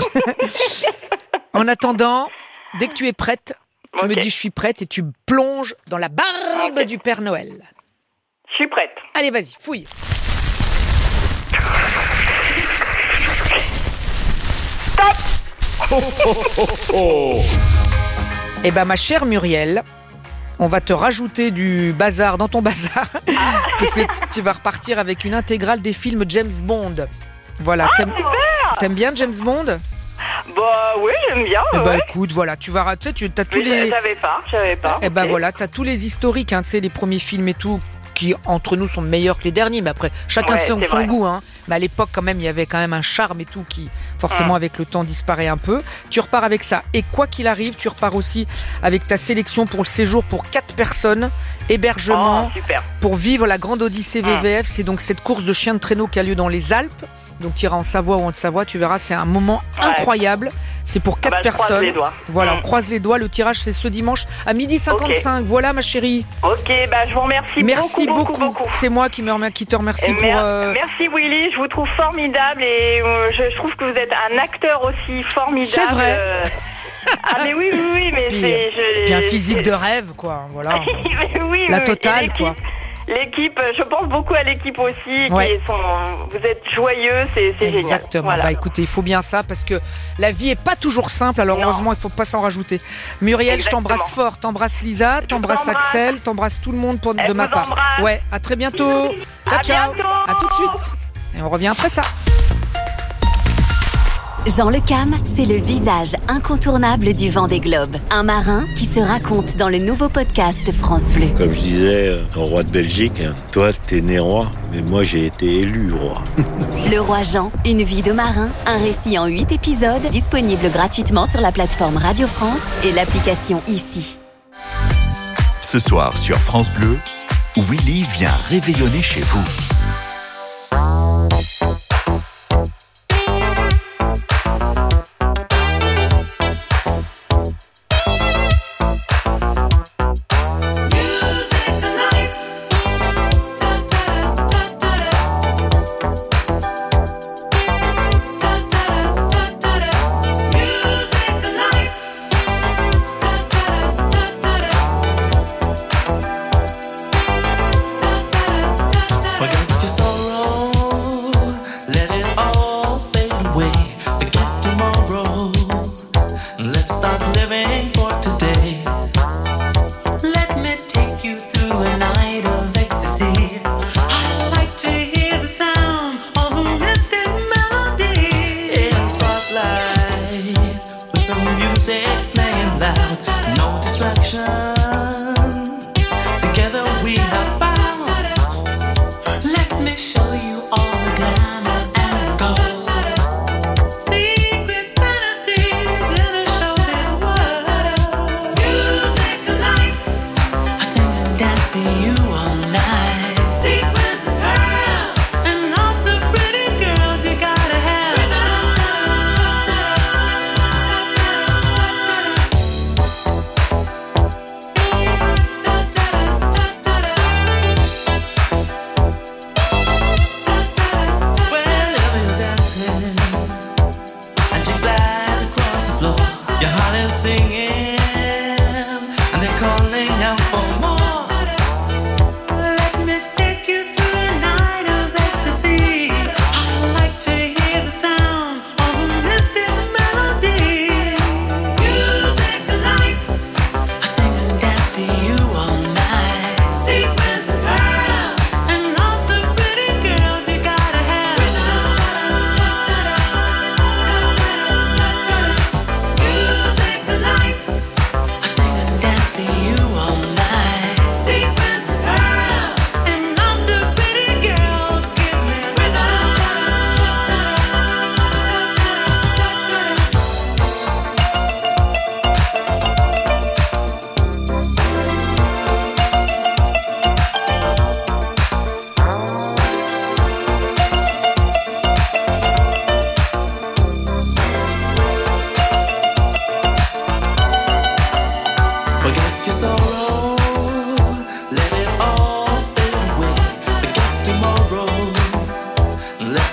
En attendant, dès que tu es prête, tu me dis je suis prête et tu plonges dans la barbe du Père Noël. Je suis prête. Allez, vas-y, fouille. Eh ben, ma chère Muriel, on va te rajouter du bazar dans ton bazar. Parce que tu vas repartir avec une intégrale des films James Bond. Voilà. T'aimes bien James Bond ? Bah oui, j'aime bien. Écoute, voilà, tu vas rater, t'as tous les... J'avais pas. Eh ben voilà, t'as tous les historiques, tu sais, les premiers films et tout, qui entre nous sont meilleurs que les derniers, mais après, chacun son goût, Mais à l'époque, quand même, il y avait quand même un charme et tout qui, forcément, avec le temps, disparaît un peu. Tu repars avec ça. Et quoi qu'il arrive, tu repars aussi avec ta sélection pour le séjour pour 4 personnes, hébergement, pour vivre la grande Odyssée VVF. C'est donc cette course de chiens de traîneau qui a lieu dans les Alpes. Donc tu iras en Savoie ou en Haute-Savoie, tu verras, c'est un moment incroyable. C'est pour 4 personnes. Croise les doigts. Voilà, on croise les doigts. Le tirage, c'est ce dimanche à 12h55. Okay. Voilà, ma chérie. Ok, je vous remercie beaucoup. C'est moi qui te remercie pour... Merci Willy, je vous trouve formidable et je trouve que vous êtes un acteur aussi formidable. C'est vrai. Mais oui, mais puis un physique de rêve, quoi. Voilà. La totale, quoi. L'équipe, je pense beaucoup à l'équipe aussi. Vous êtes joyeux, c'est génial. Exactement. Voilà. Écoutez, il faut bien ça parce que la vie est pas toujours simple. Alors heureusement, il faut pas s'en rajouter. Muriel, je t'embrasse fort. T'embrasses Lisa, t'embrasses Axel, t'embrasses tout le monde de ma part. Ouais, à très bientôt. Ciao. À tout de suite. Et on revient après ça. Jean Le Cam, c'est le visage incontournable du Vendée Globe. Un marin qui se raconte dans le nouveau podcast France Bleu. Comme je disais au roi de Belgique, toi t'es né roi, mais moi j'ai été élu roi. Le roi Jean, une vie de marin, un récit en 8 épisodes, disponible gratuitement sur la plateforme Radio France et l'application Ici. Ce soir sur France Bleu, Willy vient réveillonner chez vous. Regarde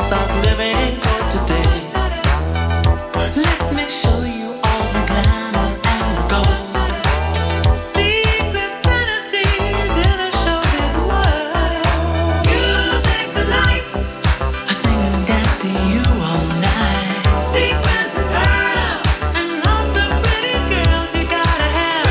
start living for today. Let me show you all the glamour and the gold. Secret fantasies in a showbiz world. Music, the lights, I sing and dance for you all night. Sequins and pearls, and lots of pretty girls you gotta have.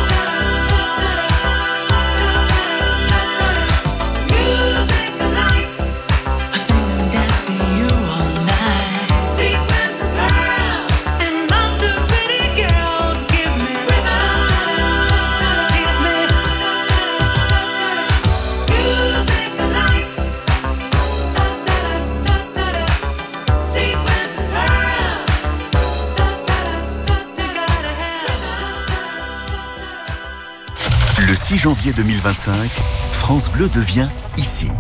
Music, the lights, I sing and dance for you all night. Sequins and pearls, and lots of pretty girls. Give me rhythm, give me music, the lights, sequins and pearls, Le 6 janvier 2025, France Bleu devient ici.